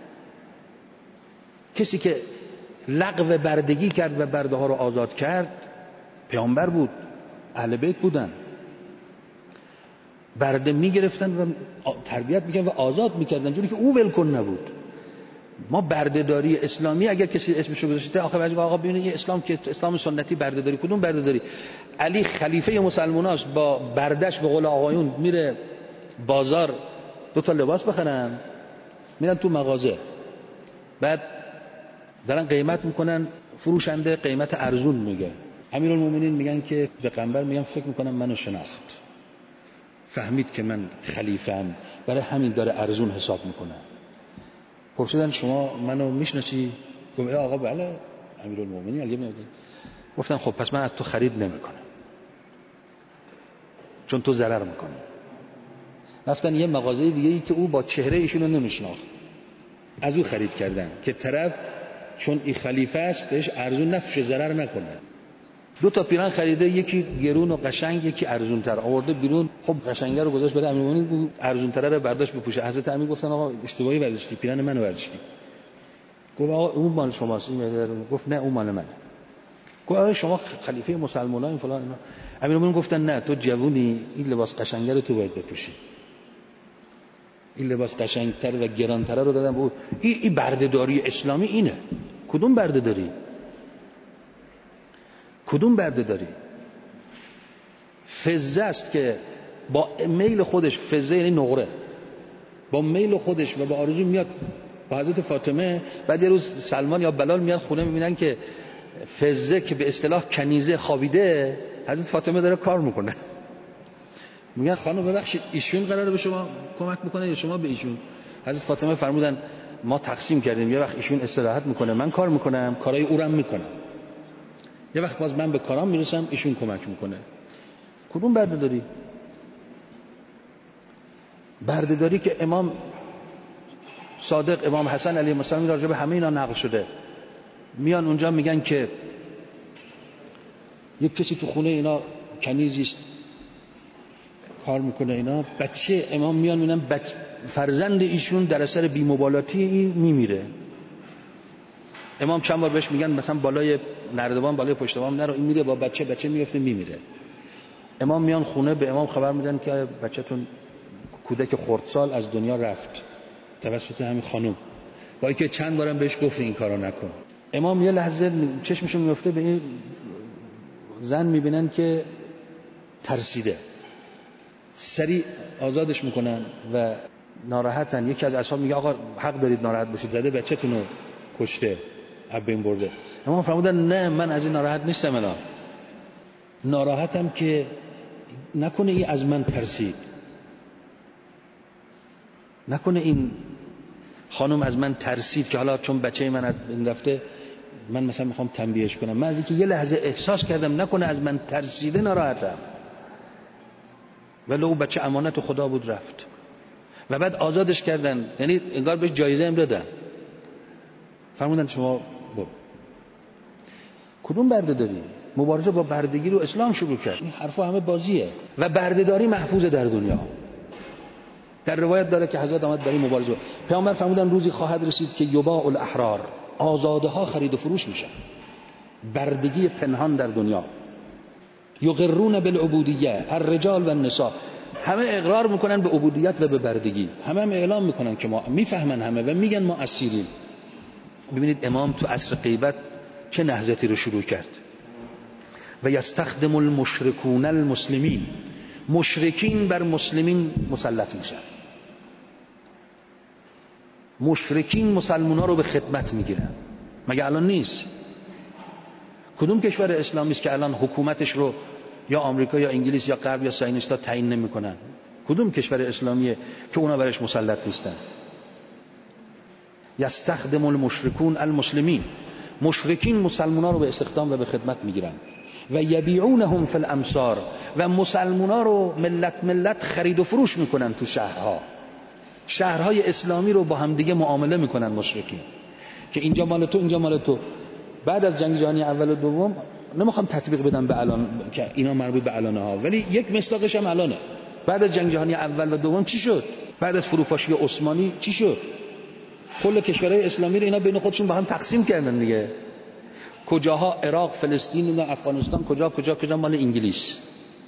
کسی که لغو بردگی کرد و برده ها رو آزاد کرد پیامبر بود، اهل بیت بودن. برده میگرفتن و تربیت میکردن و آزاد میکردن جوری که او ولکن نبود. ما بردهداری اسلامی اگر کسی اسمشو گذاشته آخه بعضی آقا ببینید این اسلام که اسلام سنتی بردهداری، کدوم بردهداری؟ علی خلیفه مسلماناست با بردش به قول آقایون میره بازار دو تا لباس بخرن، میرن تو مغازه، بعد دارن قیمت میکنن، فروشنده قیمت ارزون میگه، امیرالمومنین میگن که پیغمبر میگن فکر میکنم منو شناخت، فهمید که من خلیفه‌ام، برای همین داره ارزون حساب میکنه. پرسیدن شما منو میشناسی؟ گفت آقا بله امیرالمومنین علی میاد. گفتن خب پس من از تو خرید نمیکنم چون تو ضرر میکنی. رفتن یه مغازه دیگه ای که او با چهره ایشونو نمیشناخت از او خرید کردن که طرف چون این خلیفه است بهش ارزون نفشه، ضرر نکنه. دو تا پیرن خریده، یکی گرون و قشنگ، یکی ارزون تر آورده بیرون. خب قشنگه رو گذاشت برای امیرالمومنین، ارزون تره رو برداشت بپوشه. حضرت امیر گفتن آقا اشتباهی برداشتی، پیرن منو برداشتی. گفت آقا اون مال شماست. این گفت نه اون مال منه. گفت آقا شما خلیفه مسلمانان این فلان اینا. امیرالمومنین گفتن نه تو جوونی، این لباس قشنگه رو تو باید بپوشی، این لباس قشنگتر و گرانتر رو دادم به او. این ای بردهداری اسلامی اینه. کدوم بردهداری؟ کدوم بردهداری؟ فزه است که با میل خودش، فزه یعنی نقره، با میل خودش و با آرزو میاد با حضرت فاطمه. بعد یه روز سلمان یا بلال میاد خونه، میبینن که فزه که به اصطلاح کنیزه خوابیده، حضرت فاطمه داره کار میکنه. میگن خانم ببخشید ایشون قراره به شما کمک میکنه یا شما به ایشون؟ حضرت فاطمه فرمودن ما تقسیم کردیم، یه وقت ایشون استراحت میکنه من کار میکنم، کارهای او رو هم میکنم، یه وقت باز من به کارام میرسم ایشون کمک میکنه. کدوم بردهداری؟ بردهداری که امام صادق، امام حسن علیه السلام راجع به همه اینا نقل شده. میان اونجا میگن که یک کسی تو خونه اینا کنیزیست کار میکنه، اینا بچه امام میان میبینن بچ... فرزند ایشون در اثر بی‌مبالاتی این میمیره. امام چند بار بهش میگن مثلا بالای نردبان بالای پشت بام نرو، این میره با بچه بچه میفته میمیره. امام میان خونه به امام خبر میدن که بچه‌تون کودک خردسال از دنیا رفت توسط همین خانم، با اینکه چند بارم بهش گفت این کارو نکن. امام یه لحظه چشمشون میفته به این زن، میبینن که ترسیده، سریع آزادش میکنن و ناراحتن. یکی از اصحاب میگه آقا حق دارید ناراحت باشید، زده بچه‌تون رو کشته از بین برده. امام فرمودن نه من از این ناراحت نیستم، الان ناراحتم که نکنه این از من ترسید، نکنه این خانم از من ترسید که حالا چون بچه من از این رفته من مثلا میخوام تنبیهش کنم. من از اینکه یه لحظه احساس کردم نکنه از من ترسیده ناراحتم، ولی او بچه امانت خدا بود رفت و بعد آزادش کردن، یعنی انگار بهش جایزه هم دادن، فرمودن شما برو. کدوم بردهداری؟ مبارزه با بردگی رو اسلام شروع کرد. این حرفا همه بازیه و بردهداری محفوظه در دنیا. در روایت داره که حضرت آمد برای مبارزه، پیامبر فرمودن روزی خواهد رسید که یباع الاحرار، آزاده ها خرید و فروش میشن، بردگی پنهان در دنیا. یقرون بالعبودیه الرجال و النساء، همه اقرار میکنن به عبودیت و به بردگی، همه هم اعلام میکنن که ما میفهمن همه و میگن ما اسیریم. ببینید امام تو عصر غیبت چه نهضتی رو شروع کرد. و یستخدم المشرکون المسلمین، مشرکین بر مسلمین مسلط میشن، مشرکین مسلمونا رو به خدمت میگیرن. مگه الان نیست؟ کدوم کشور اسلامی است که الان حکومتش رو یا آمریکا یا انگلیس یا غرب یا صهیونیست‌ها تعیین نمی‌کنن؟ کدوم کشور اسلامیه که اونا برش مسلط نیستن؟ یستخدم المشرکون المسلمین، مشرکین مسلمونا رو به استخدام و به خدمت میگیرن. و یبیعونهم فی الامصار، و مسلمونا رو ملت ملت خرید و فروش میکنن تو شهرها، شهرهای اسلامی رو با هم دیگه معامله میکنن مشرکین، که اینجا مال تو اینجا مال تو. بعد از جنگ جهانی اول و دوم نمیخوام تطبیق بدم به الان که اینا مربوط به الانه ها، ولی یک مصداقش هم الانه. بعد از جنگ جهانی اول و دوم چی شد؟ بعد از فروپاشی عثمانی چی شد؟ کل کشورهای اسلامی رو اینا بین خودشون با هم تقسیم کردن دیگه. کجاها عراق، فلسطین و افغانستان، کجا کجا کجا مال انگلیس.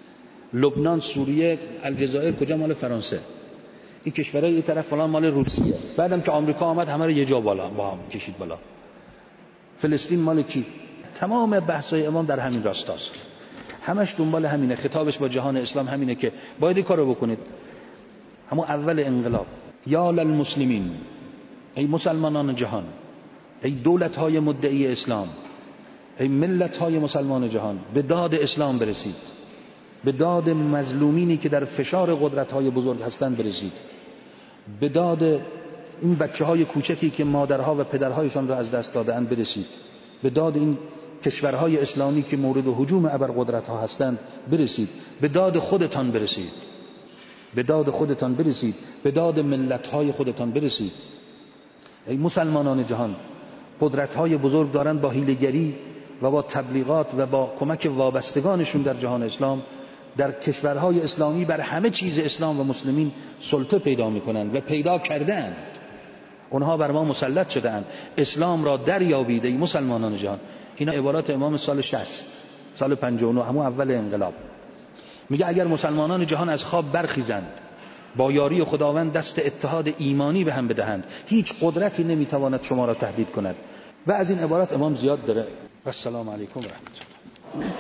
لبنان، سوریه، الجزایر کجا مال فرانسه، این کشورهای این طرف فلان مال روسیه. بعدم که آمریکا آمد همه رو یه جا بالا با هم کشید بالا. فلسطین مال کی؟ تمام بحث‌های امام در همین راستاست، همش دنبال همینه. خطابش با جهان اسلام همینه که باید این کارو بکنید. همون اول انقلاب، یا للمسلمین، ای مسلمانان جهان، ای دولت‌های مدعی اسلام، ای ملت‌های مسلمان جهان، به داد اسلام برسید، به داد مظلومینی که در فشار قدرت‌های بزرگ هستند برسید، به داد این بچه‌های کوچکی که مادرها و پدرهایشان را از دست داده‌اند برسید، به داد این کشورهای اسلامی که مورد هجوم ابرقدرت‌ها هستند برسید، به داد خودتان برسید، به داد خودتان برسید، به داد ملت‌های خودتان برسید. ای مسلمانان جهان، قدرت‌های بزرگ دارند با حیله‌گری و با تبلیغات و با کمک وابستگانشون در جهان اسلام در کشورهای اسلامی بر همه چیز اسلام و مسلمین سلطه پیدا می‌کنند و پیدا کردند. اونها بر ما مسلط شدند. اسلام را دریابید ای مسلمانان جهان. اینا عبارات امام سال شصت، سال پنجاه و نه، همون اول انقلاب. میگه اگر مسلمانان جهان از خواب برخیزند، با یاری خداوند دست اتحاد ایمانی به هم بدهند، هیچ قدرتی نمیتواند شما را تهدید کند. و از این عبارات امام زیاد داره. و السلام علیکم و رحمت الله.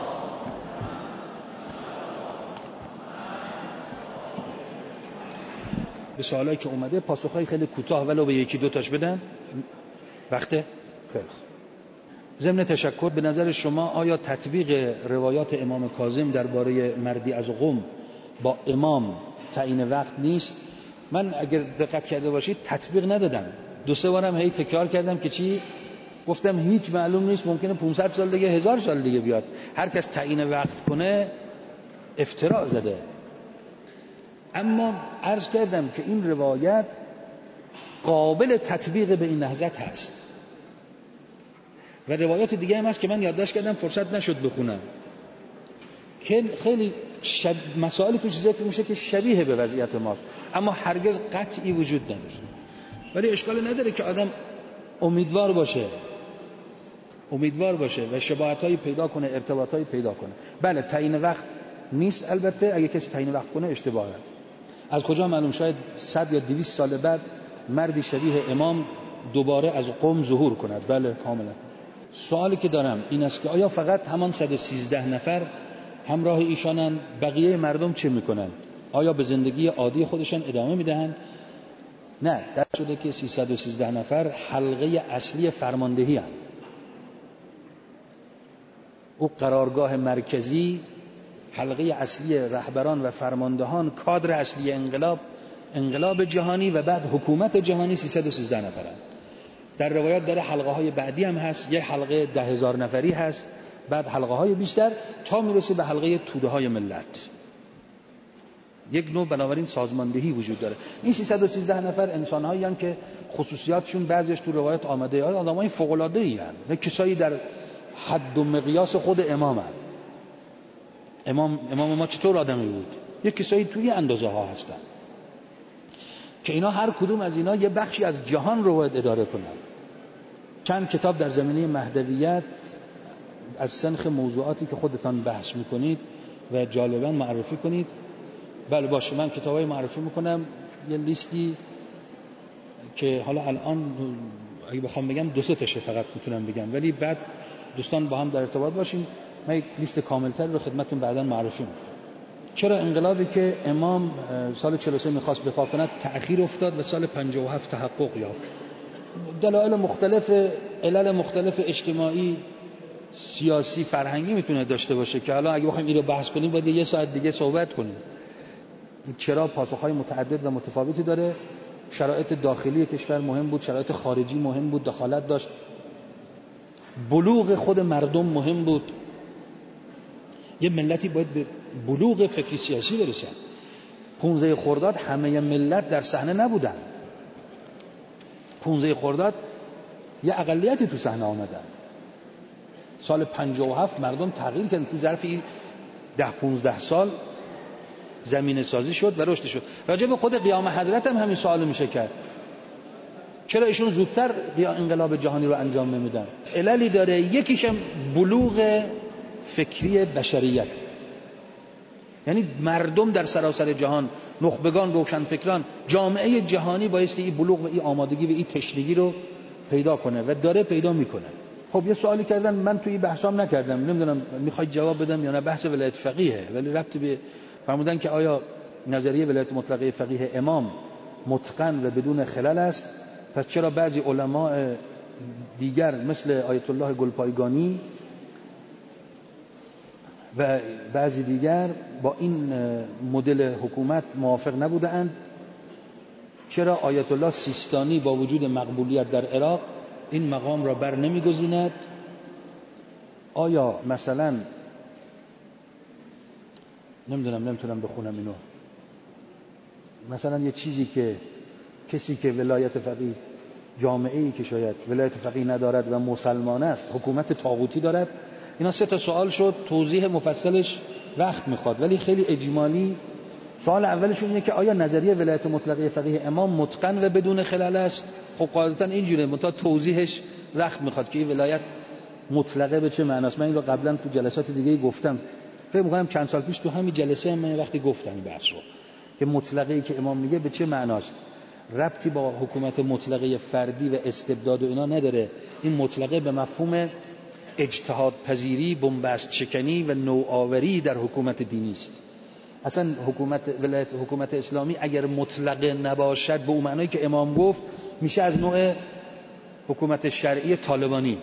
به سوالایی که اومده پاسخهای خیلی کوتاه ولو به یکی دو تاش بدم. وقته خیلی خوب. ضمن تشکر، به نظر شما آیا تطبیق روایات امام کاظم درباره مردی از قم با امام تعیین وقت نیست؟ من اگر دقت کرده باشید تطبیق ندادم، دو سه بارم هی تکرار کردم که چی؟ گفتم هیچ معلوم نیست، ممکنه پانصد سال دیگه، هزار سال دیگه بیاد، هر کس تعیین وقت کنه افتراء زده. اما عرض کردم که این روایت قابل تطبیق به این نهضت هست و روایات دیگه هم هست که من یادداشت کردم فرصت نشد بخونم که خیلی شب... مسائلی توش ذکر میشه که شبیه به وضعیت ماست، اما هرگز قطعی وجود نداره. ولی اشکال نداره که آدم امیدوار باشه، امیدوار باشه و شباهتایی پیدا کنه، ارتباطایی پیدا کنه. بله تعیین وقت نیست، البته اگه کسی تعیین وقت کنه اشتباهه. از کجا معلوم؟ شاید صد یا دویست سال بعد مردی شبیه امام دوباره از قم ظهور کند. بله کاملا. سوالی که دارم این است که آیا فقط همان صد و سیزده نفر همراه ایشانن؟ بقیه مردم چه میکنن؟ آیا به زندگی عادی خودشان ادامه میدهند؟ نه، در شده که سیصد و سیزده نفر حلقه اصلی فرماندهی هستند. او قرارگاه مرکزی، حلقه اصلی رهبران و فرماندهان، کادر اصلی انقلاب، انقلاب جهانی و بعد حکومت جهانی سیصد و سیزده نفرند. در روایات داره حلقه های بعدی هم هست، یه حلقه ده هزار نفری هست، بعد حلقه های بیشتر تا میرسه به حلقه توده های ملت. یک نوع بنابراین سازماندهی وجود داره. این سیصد و سیزده نفر انسان هایی هستند که خصوصیاتشون بعضیش تو روایات آمده، آدمای فوق العاده ای هستند، کسایی در حد و مقیاس خود امام هستند. امام امام ما چطور آدمی بود؟ یک کسایی توی اندازه ها هستن که اینا هر کدوم از اینا یه بخشی از جهان رو باید اداره کنن. چند کتاب در زمینه مهدویت از سنخ موضوعاتی که خودتان بحث میکنید و جالبا معرفی کنید. بله باشه، من کتابای معرفی میکنم، یه لیستی که حالا الان اگه بخوام بگم دو سه تاشه فقط میتونم بگم، ولی بعد دوستان با هم در ارتباط باشیم، من یک لیست کاملتر رو خدمتتون بعداً معرفی میکنم. چرا انقلابی که امام سال چهل و سه میخواست بپا کند تأخیر افتاد و سال پنجاه و هفت تحقق یافت؟ دلایل مختلف، علل مختلف اجتماعی، سیاسی، فرهنگی میتونه داشته باشه که حالا اگه بخوایم این رو بحث کنیم باید یه ساعت دیگه صحبت کنیم. چرا پاسخهای متعدد و متفاوتی داره. شرایط داخلی کشور مهم بود، شرایط خارجی مهم بود، دخالت داشت، بلوغ خود مردم مهم بود. یه ملتی باید به بلوغ فکری سیاسی برسن. پونزده خرداد همه ملت در صحنه نبودن. پونزده خرداد یه اقلیتی تو صحنه آمدن. سال پنجاه و هفت مردم تغییر کردن، تو ظرف ده پونزده سال زمین سازی شد و رشد شد. راجع به خود قیام حضرت هم همین سوال میشه کرد. چرا ایشون زودتر انقلاب جهانی رو انجام نمیدن؟ عللی داره. یکیشم بلوغ فکری بشریت. یعنی مردم در سراسر جهان، نخبگان، روشنفکران، جامعه جهانی بایستی این بلوغ و این آمادگی و این تشنگی رو پیدا کنه و داره پیدا میکنه. خب یه سوالی کردن، من توی بحثام نکردم، نمیدونم میخواید جواب بدم یا نه. بحث ولایت فقیه، ولی ربطی به فرمودن که آیا نظریه ولایت مطلقه فقیه امام متقن و بدون خلل است، پس چرا بعضی علماء دیگر مثل آیت الله گلپایگانی و بعضی دیگر با این مدل حکومت موافق نبودند؟ چرا آیت الله سیستانی با وجود مقبولیت در عراق این مقام را بر نمیگزیند؟ آیا مثلا نمیدونم نمیتونم بخونم اینو، مثلا یه چیزی که کسی که ولایت فقیه، جامعه‌ای که شاید ولایت فقیه ندارد و مسلمان است، حکومت طاغوتی دارد، اینا سه تا سوال شد، توضیح مفصلش وقت میخواد، ولی خیلی اجمالی. سوال اولشون اینه که آیا نظریه ولایت مطلقه فقیه امام متقن و بدون خلل است؟ خب قاعدتا اینجوره، منتها توضیحش وقت میخواد که این ولایت مطلقه به چه معناست. من این رو قبلا تو جلسات دیگه گفتم، فکر می‌کنم چند سال پیش تو همین جلسه هم من وقتی گفتم این بحث رو که مطلقه‌ای که امام میگه به چه معناست، ربطی با حکومت مطلقه فردی و استبداد و اینا نداره. این مطلقه به مفهوم اجتهاد پذیری، بنبست شکنی و نوآوری در حکومت دینی است. اصلا حکومت ولایت حکومت اسلامی اگر مطلقه نباشد به اون معنایی که امام گفت، میشه از نوع حکومت شرعی طالبانی،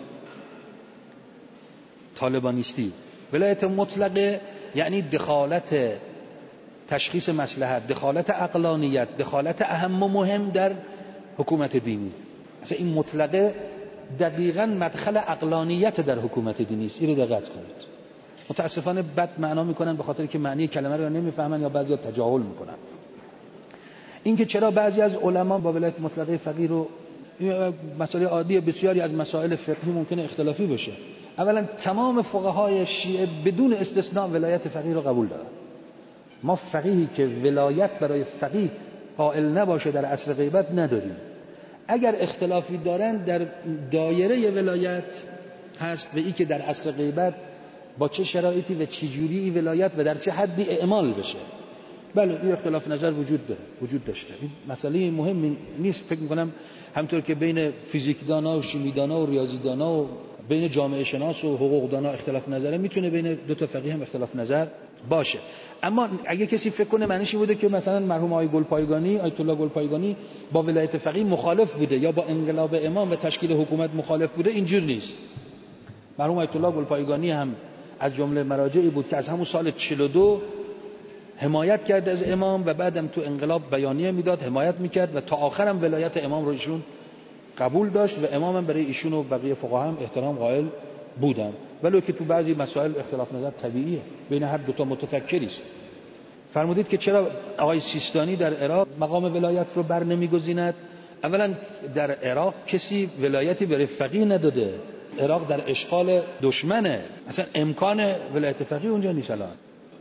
طالبانیستی. ولایت مطلقه یعنی دخالت تشخیص مصلحت، دخالت عقلانیت، دخالت اهم و مهم در حکومت دینی. اصلا این مطلقه دقیقاً مدخل عقلانیت در حکومت دینی است. اینو دقت کنید. متاسفانه بد معنا میکنن به خاطر که معنی کلمه رو نمیفهمن یا بعضیا تجاهل میکنن. اینکه چرا بعضی از علما با ولایت مطلقه فقیه رو، مسائل عادی بسیاری از مسائل فقهی ممکنه اختلافی باشه. اولا تمام فقهای شیعه بدون استثناء ولایت فقیه رو قبول دارن. ما فقیهی که ولایت برای فقیه قائل نباشه در عصر غیبت نداریم. اگر اختلافی دارن در دایره ولایت هست و این که در عصر غیبت با چه شرایطی و چه جوری ولایت و در چه حدی اعمال بشه. بله این اختلاف نظر وجود داره، وجود داشته. این مسئله مهمی نیست. فکر می‌کنم همونطور که بین فیزیکدانا و شیمیدانا و ریاضیدانا و بین جامعه شناس و حقوقدانا اختلاف نظره، میتونه بین دو تا فقیه هم اختلاف نظر باشه. اما اگه کسی فکر کنه معنیش این بوده که مثلا مرحوم آقای گلپایگانی، آیت الله گلپایگانی با ولایت فقیه مخالف بوده یا با انقلاب امام و تشکیل حکومت مخالف بوده، اینجور نیست. مرحوم آیت الله گلپایگانی هم از جمله مراجعی بود که از همون سال چهل و دو حمایت کرد از امام و بعدم تو انقلاب بیانیه میداد، حمایت میکرد و تا آخرم ولایت امام رو ایشون قبول داشت و امام هم برای ایشون و بقیه فقها هم احترام قائل بودن. ولی که تو بعضی مسائل اختلاف نظر طبیعیه، بین هر دو تا متفکری است. فرمودید که چرا آقای سیستانی در عراق مقام ولایت رو بر نمیگزیند؟ اولا در عراق کسی ولایتی برای فقیه نداده. عراق در اشغال دشمنه، اصلا امکان ولایت فقیه اونجا نیست. الان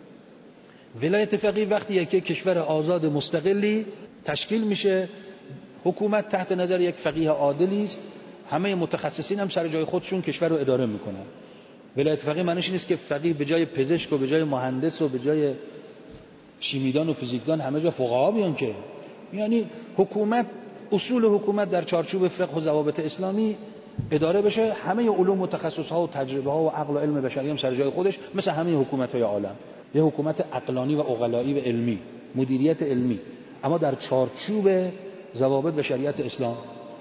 ولایت فقیه وقتی یک کشور آزاد مستقلی تشکیل میشه، حکومت تحت نظر یک فقیه عادلی است، همه متخصصین هم سر جای خودشون کشور رو اداره میکنن. ولایت فقیه معنیش نیست که فقیه به جای پزشک و به جای مهندس و به جای شیمیدان و فیزیکدان همه جا فقها بیان که، یعنی حکومت، اصول حکومت در چارچوب فقه و ضوابط اسلامی اداره بشه، همه علوم و تخصص‌ها و تجربه ها و عقل و علم بشری هم سر جای خودش مثل همه حکومت‌های عالم. یه حکومت عقلانی و عقلایی و علمی، مدیریت علمی، اما در چارچوب ضوابط و شریعت اسلام.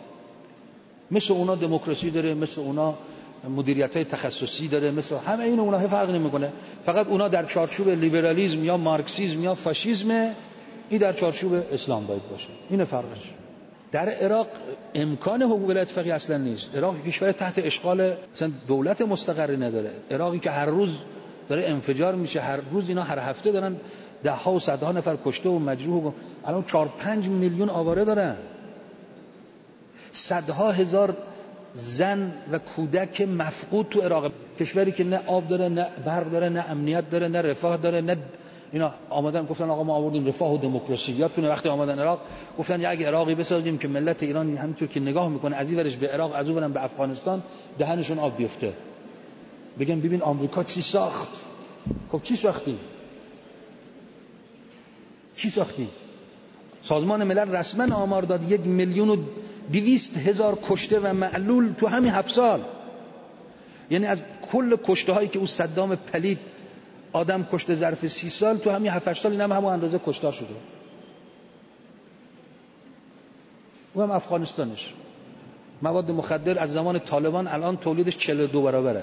مثل اونا دموکراسی داره، مثل اونا مدیریت‌های تخصصی داره، مثل همه این اونا فرق نمی‌کنه. فقط اونا در چارچوب لیبرالیسم یا مارکسیسم یا فاشیسم، این در چارچوب اسلام باید باشه. این فرقش. در عراق امکان ولایت فقیه اصلا نیست. عراق کشور تحت اشغال، مثلا دولت مستقری نداره. عراقی که هر روز داره انفجار میشه، هر روز اینا هر هفته دارن ده ها و صدها نفر کشته و مجروح، الان چهار پنج میلیون آواره دارن، صدها هزار زن و کودک مفقود تو عراق. کشوری که نه آب داره، نه برق داره، نه امنیت داره، نه رفاه داره، نه اینا آمدن گفتن آقا ما آوردیم رفاه و دموکراسی. یادتونه وقتی آمدن عراق گفتن یک عراقی بسازیم که ملت ایران همینطور که نگاه میکنه از این ورش به عراق، از اون ورم به افغانستان، دهنشون آب بیفته، بگن ببین آمریکا چی ساخت. خب چی ساختی؟ کی ساختیم؟ سازمان ملل رسما آمار داد یک میلیون و دویست هزار کشته و معلول تو همین هفت سال. یعنی از کل کشته هایی که او صدام پلید آدم کشته ظرف سی سال، تو همین هفت سال این هم همون اندازه کشته شده. او هم افغانستانش مواد مخدر از زمان طالبان الان تولیدش چهل و دو برابره.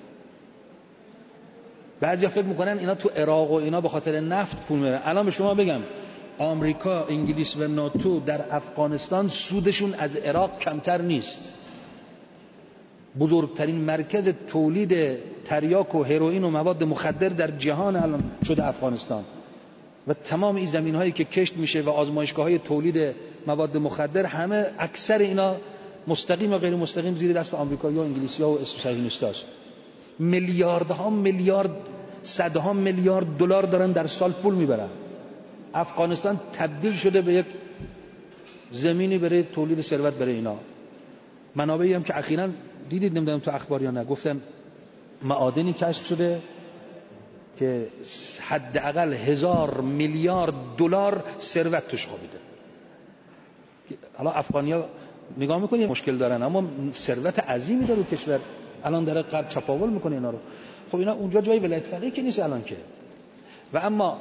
بعضیا فکر میکنن اینا تو عراق و اینا به خاطر نفت پول میبرن. الان به شما بگم آمریکا، انگلیس و ناتو در افغانستان سودشون از عراق کمتر نیست. بزرگترین مرکز تولید تریاک و هروئین و مواد مخدر در جهان الان شده افغانستان و تمام این زمین هایی که کشت میشه و آزمایشگاه های تولید مواد مخدر، همه اکثر اینا مستقیم و غیر مستقیم زیر دست آمریکایی و انگلیسی ها و صهیونیستاست. میلیاردها میلیارد صدها میلیارد دلار دارن در سال پول میبرن. افغانستان تبدیل شده به یک زمینی برای تولید ثروت برای اینا. منابعی هم که اخیراً دیدید، نمیدونم تو اخبار یا نه، گفتن معادنی کشف شده که حداقل هزار میلیارد دلار ثروت توش خوابیده. حالا افغانیا نگاه میکنید مشکل دارن، اما ثروت عظیمی داره کشور، الان داره قرب چپاول میکنه اینا رو. خب اینا اونجا جای ولایت فقیه که نیست الان که. و اما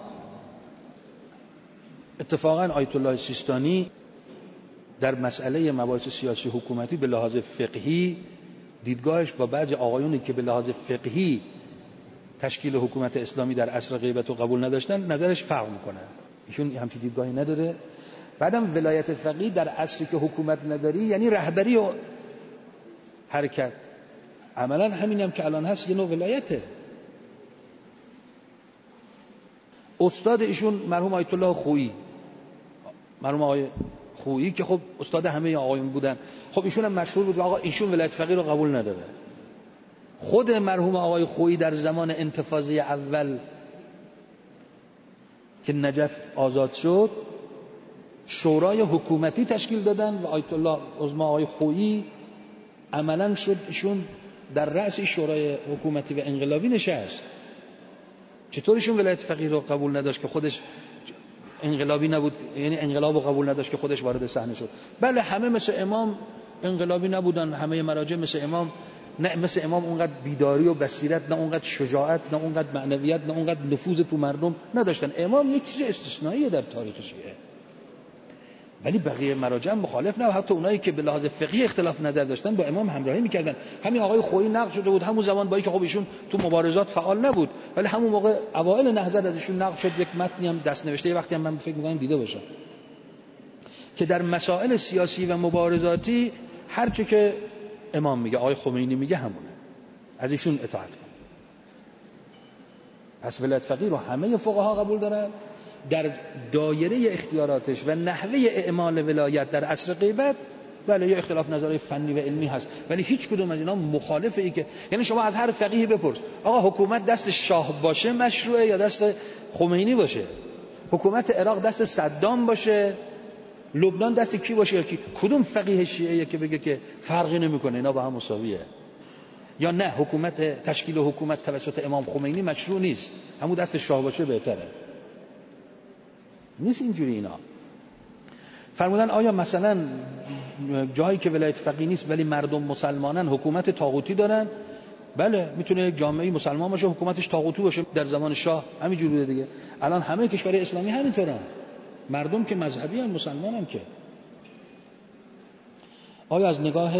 اتفاقا آیت الله سیستانی در مسئله مباحث سیاسی حکومتی به لحاظ فقهی دیدگاهش با بعضی آقایونی که به لحاظ فقهی تشکیل حکومت اسلامی در عصر غیبت و قبول نداشتن نظرش فرق میکنه. ایشون همچین دیدگاهی نداره. بعدم ولایت فقیه در عصری که حکومت نداری یعنی رهبری و حرکت. عملا همین هم که الان هست یه نوع ولایته. استاد ایشون مرحوم آیت الله خویی، مرحوم آقای خویی که خب استاد همه آقایون بودن، خب ایشون هم مشهور بود آقا ایشون ولایت فقیه رو قبول نداره. خود مرحوم آقای خویی در زمان انتفاضه اول که نجف آزاد شد شورای حکومتی تشکیل دادن و آیت الله عظما آقای خویی عملا شد ایشون در رأس شورای حکومتی و انقلابی نشست. چطور ایشون ولایت فقیه رو قبول نداشت که خودش انقلابی نبود، یعنی انقلاب رو قبول نداشت که خودش وارد صحنه شد؟ بله همه مثل امام انقلابی نبودن، همه مراجع مثل امام نه، مثل امام اونقدر بیداری و بصیرت، نه اونقدر شجاعت، نه اونقدر معنویت، نه اونقدر نفوذ تو مردم نداشتن. امام یک چیز استثنائیه در تاریخ شیعه. ولی بقیه مراجع مخالف نه، حتی اونایی که به لحاظ فقهی اختلاف نظر داشتن با امام همراهی میکردن. همین آقای خویی نقد شده بود همون زمان، با اینکه خب ایشون تو مبارزات فعال نبود، ولی همون موقع اوایل نهضت از ایشون نقد شد. یک متنی هم دست نوشته یه وقتی هم من فکر می‌کنم دیده باشم که در مسائل سیاسی و مبارزاتی هر چه که امام میگه، آقای خمینی میگه همونه، از ایشون اطاعت کن. پس ولایت فقیه رو همه فقها قبول دارن. در دایره اختیاراتش و نحوه اعمال ولایت در عصر غیبت بله یه اختلاف نظرهای فنی و علمی هست، ولی هیچ کدوم از اینا مخالف ای که، یعنی شما از هر فقیهی بپرس آقا حکومت دست شاه باشه مشروعه یا دست خمینی باشه؟ حکومت عراق دست صدام باشه، لبنان دست کی باشه یا کی؟ کدوم فقیه شیعه که بگه که فرقی نمیکنه اینا با هم مساویه؟ یا نه حکومت تشکیل حکومت توسط امام خمینی مشروع نیست، همون دست شاه باشه بهتره؟ نیست اینجوری. اینا فرمودن آیا مثلا جایی که ولایت فقیه نیست ولی مردم مسلمانن حکومت طاغوتی دارن؟ بله میتونه یک جامعه مسلمان باشه حکومتش طاغوتی باشه. در زمان شاه همینجوری بوده دیگه. الان همه کشورهای اسلامی همینطورن، مردم که مذهبی ان، مسلمانن. که آیا از نگاه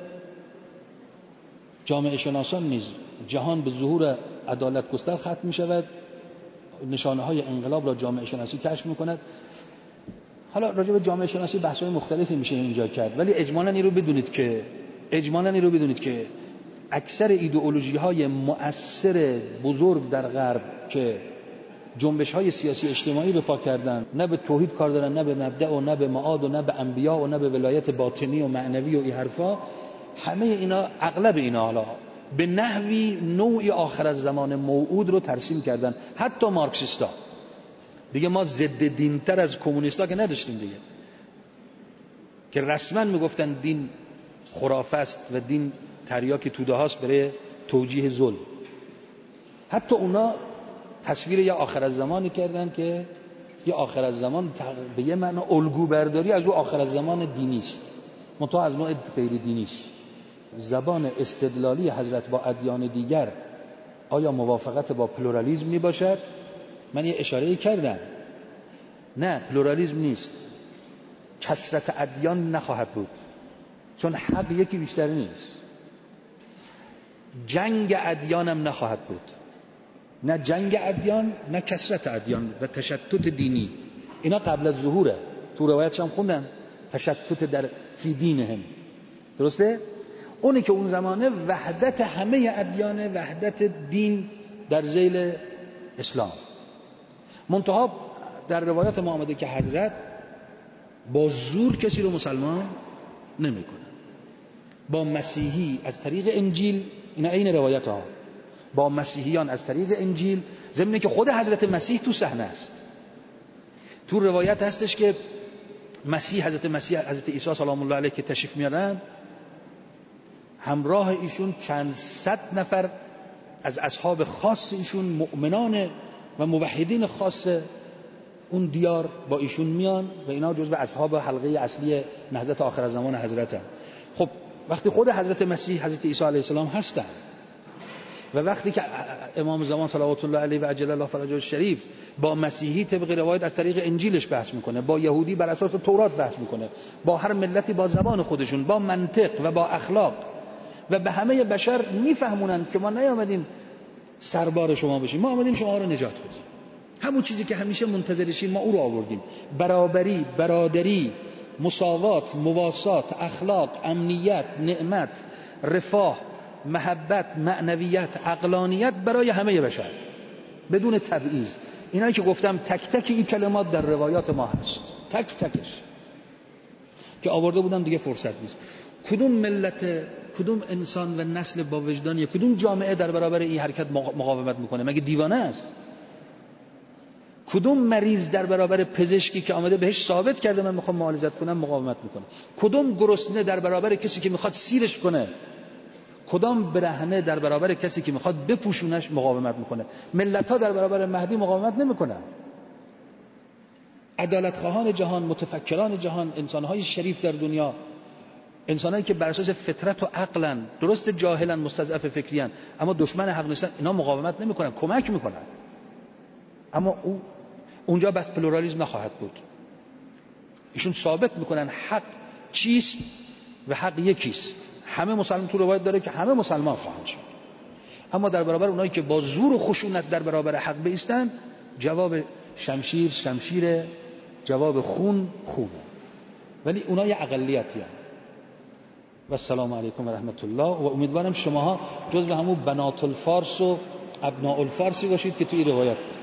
جامعه شناسان نیز جهان به ظهور عدالت گستر ختم می شود؟ نشانه های انقلاب را جامعه شناسی کشف می کند. حالا راجع به جامعه شناسی بحث های مختلفی میشه اینجا کرد، ولی اجمالاً این رو بدونید که اجمالاً این رو بدونید که اکثر ایدئولوژی های مؤثر بزرگ در غرب که جنبش های سیاسی اجتماعی به پا کردن، نه به توحید کار دارن، نه به مبدأ و نه به معاد و نه به انبیا و نه به ولایت باطنی و معنوی و این حرفا، همه اینا اغلب اینا حالا به نحوی نوعی آخر از زمان موعود رو ترسیم کردن. حتی مارکسیستا دیگه، ما ضد دینتر از کمونیستا که نداشتیم دیگه، که رسما میگفتن دین خرافه است و دین تریاک توده هاست برای توجیه ظلم. حتی اونا تصویر یا آخر از زمانی کردن که یه آخر از زمان به یه معنی الگو برداری از رو آخر از زمان دینی است، منتها از نوع غیر دینی است. زبان استدلالی حضرت با ادیان دیگر آیا موافقت با پلورالیسم می باشد؟ من یه اشاره کردم نه، پلورالیسم نیست. کثرت ادیان نخواهد بود، چون حق یکی بیشتر نیست. جنگ ادیان هم نخواهد بود، نه جنگ ادیان نه کثرت ادیان و تشتت دینی. اینا قبل از ظهوره، تو روایت هم خوندم تشتت در فی دینهم، درسته؟ اونی که اون زمانه وحدت همه ادیان، وحدت دین در ذیل اسلام. منتها در روایات ما آمده که حضرت با زور کسی رو مسلمان نمیکنه. با مسیحی از طریق انجیل، اینا عین روایت ها، با مسیحیان از طریق انجیل، ضمن که خود حضرت مسیح تو صحنه است. تو روایت هستش که مسیح حضرت مسیح حضرت عیسی سلام الله علیه که تشریف میارن، همراه ایشون چند صد نفر از اصحاب خاص ایشون، مؤمنان و موحدین خاص اون دیار با ایشون میان و اینا جزو اصحاب حلقه اصلی نهضت آخر الزمان حضرت هم. خب وقتی خود حضرت مسیح حضرت عیسی علیه السلام هستن و وقتی که امام زمان صلوات الله علیه و عجل الله فرجه الشریف با مسیحی طبق روایت از طریق انجیلش بحث میکنه، با یهودی بر اساس تورات بحث میکنه، با هر ملتی با زبان خودشون، با منطق و با اخلاق، و به همه بشر میفهمونن که ما نیامدیم سربار شما بشیم، ما آمدیم شما رو نجات بدیم. همون چیزی که همیشه منتظرشیم ما او رو آوردیم. برابری، برادری، مساوات، مواسات، اخلاق، امنیت، نعمت، رفاه، محبت، معنویت، عقلانیت برای همه بشر بدون تبعیض. اینایی که گفتم تک تک این کلمات در روایات ما هست، تک تکش که آورده بودم دیگه فرصت نیست. کدوم ملت، کدوم انسان و نسل با وجدانی، کدوم جامعه در برابر این حرکت مقاومت میکنه؟ مگه دیوانه است؟ کدوم مریض در برابر پزشکی که آمده بهش ثابت کرده من میخوام معالجت کنم مقاومت میکنه؟ کدوم گرسنه در برابر کسی که میخواد سیرش کنه، کدام برهنه در برابر کسی که میخواد بپوشونش مقاومت میکنه؟ ملت ها در برابر مهدی مقاومت نمیکنن. عدالت خواهان جهان، متفکران جهان، انسانهای شریف در دنیا، انسانایی که بر اساس فطرت و عقلن، درست جاهلن، مستضعف فکریان، اما دشمن حق نیستن، اینا مقاومت نمیکنن، کمک میکنن. اما او اونجا بس پلورالیسم نخواهد بود. ایشون ثابت میکنن حق چیست و حق یکیست. همه مسلمان، تو روایت داره که همه مسلمان خواهند شد. اما در برابر اونایی که با زور و خشونت در برابر حق بایستن، جواب شمشیر شمشیره، جواب خون خونه. ولی اونای اقلیتی هستند. و السلام علیکم و رحمت الله. و امیدوارم شماها جزو همون بنات الفارس و ابناء الفارسی باشید که توی روایت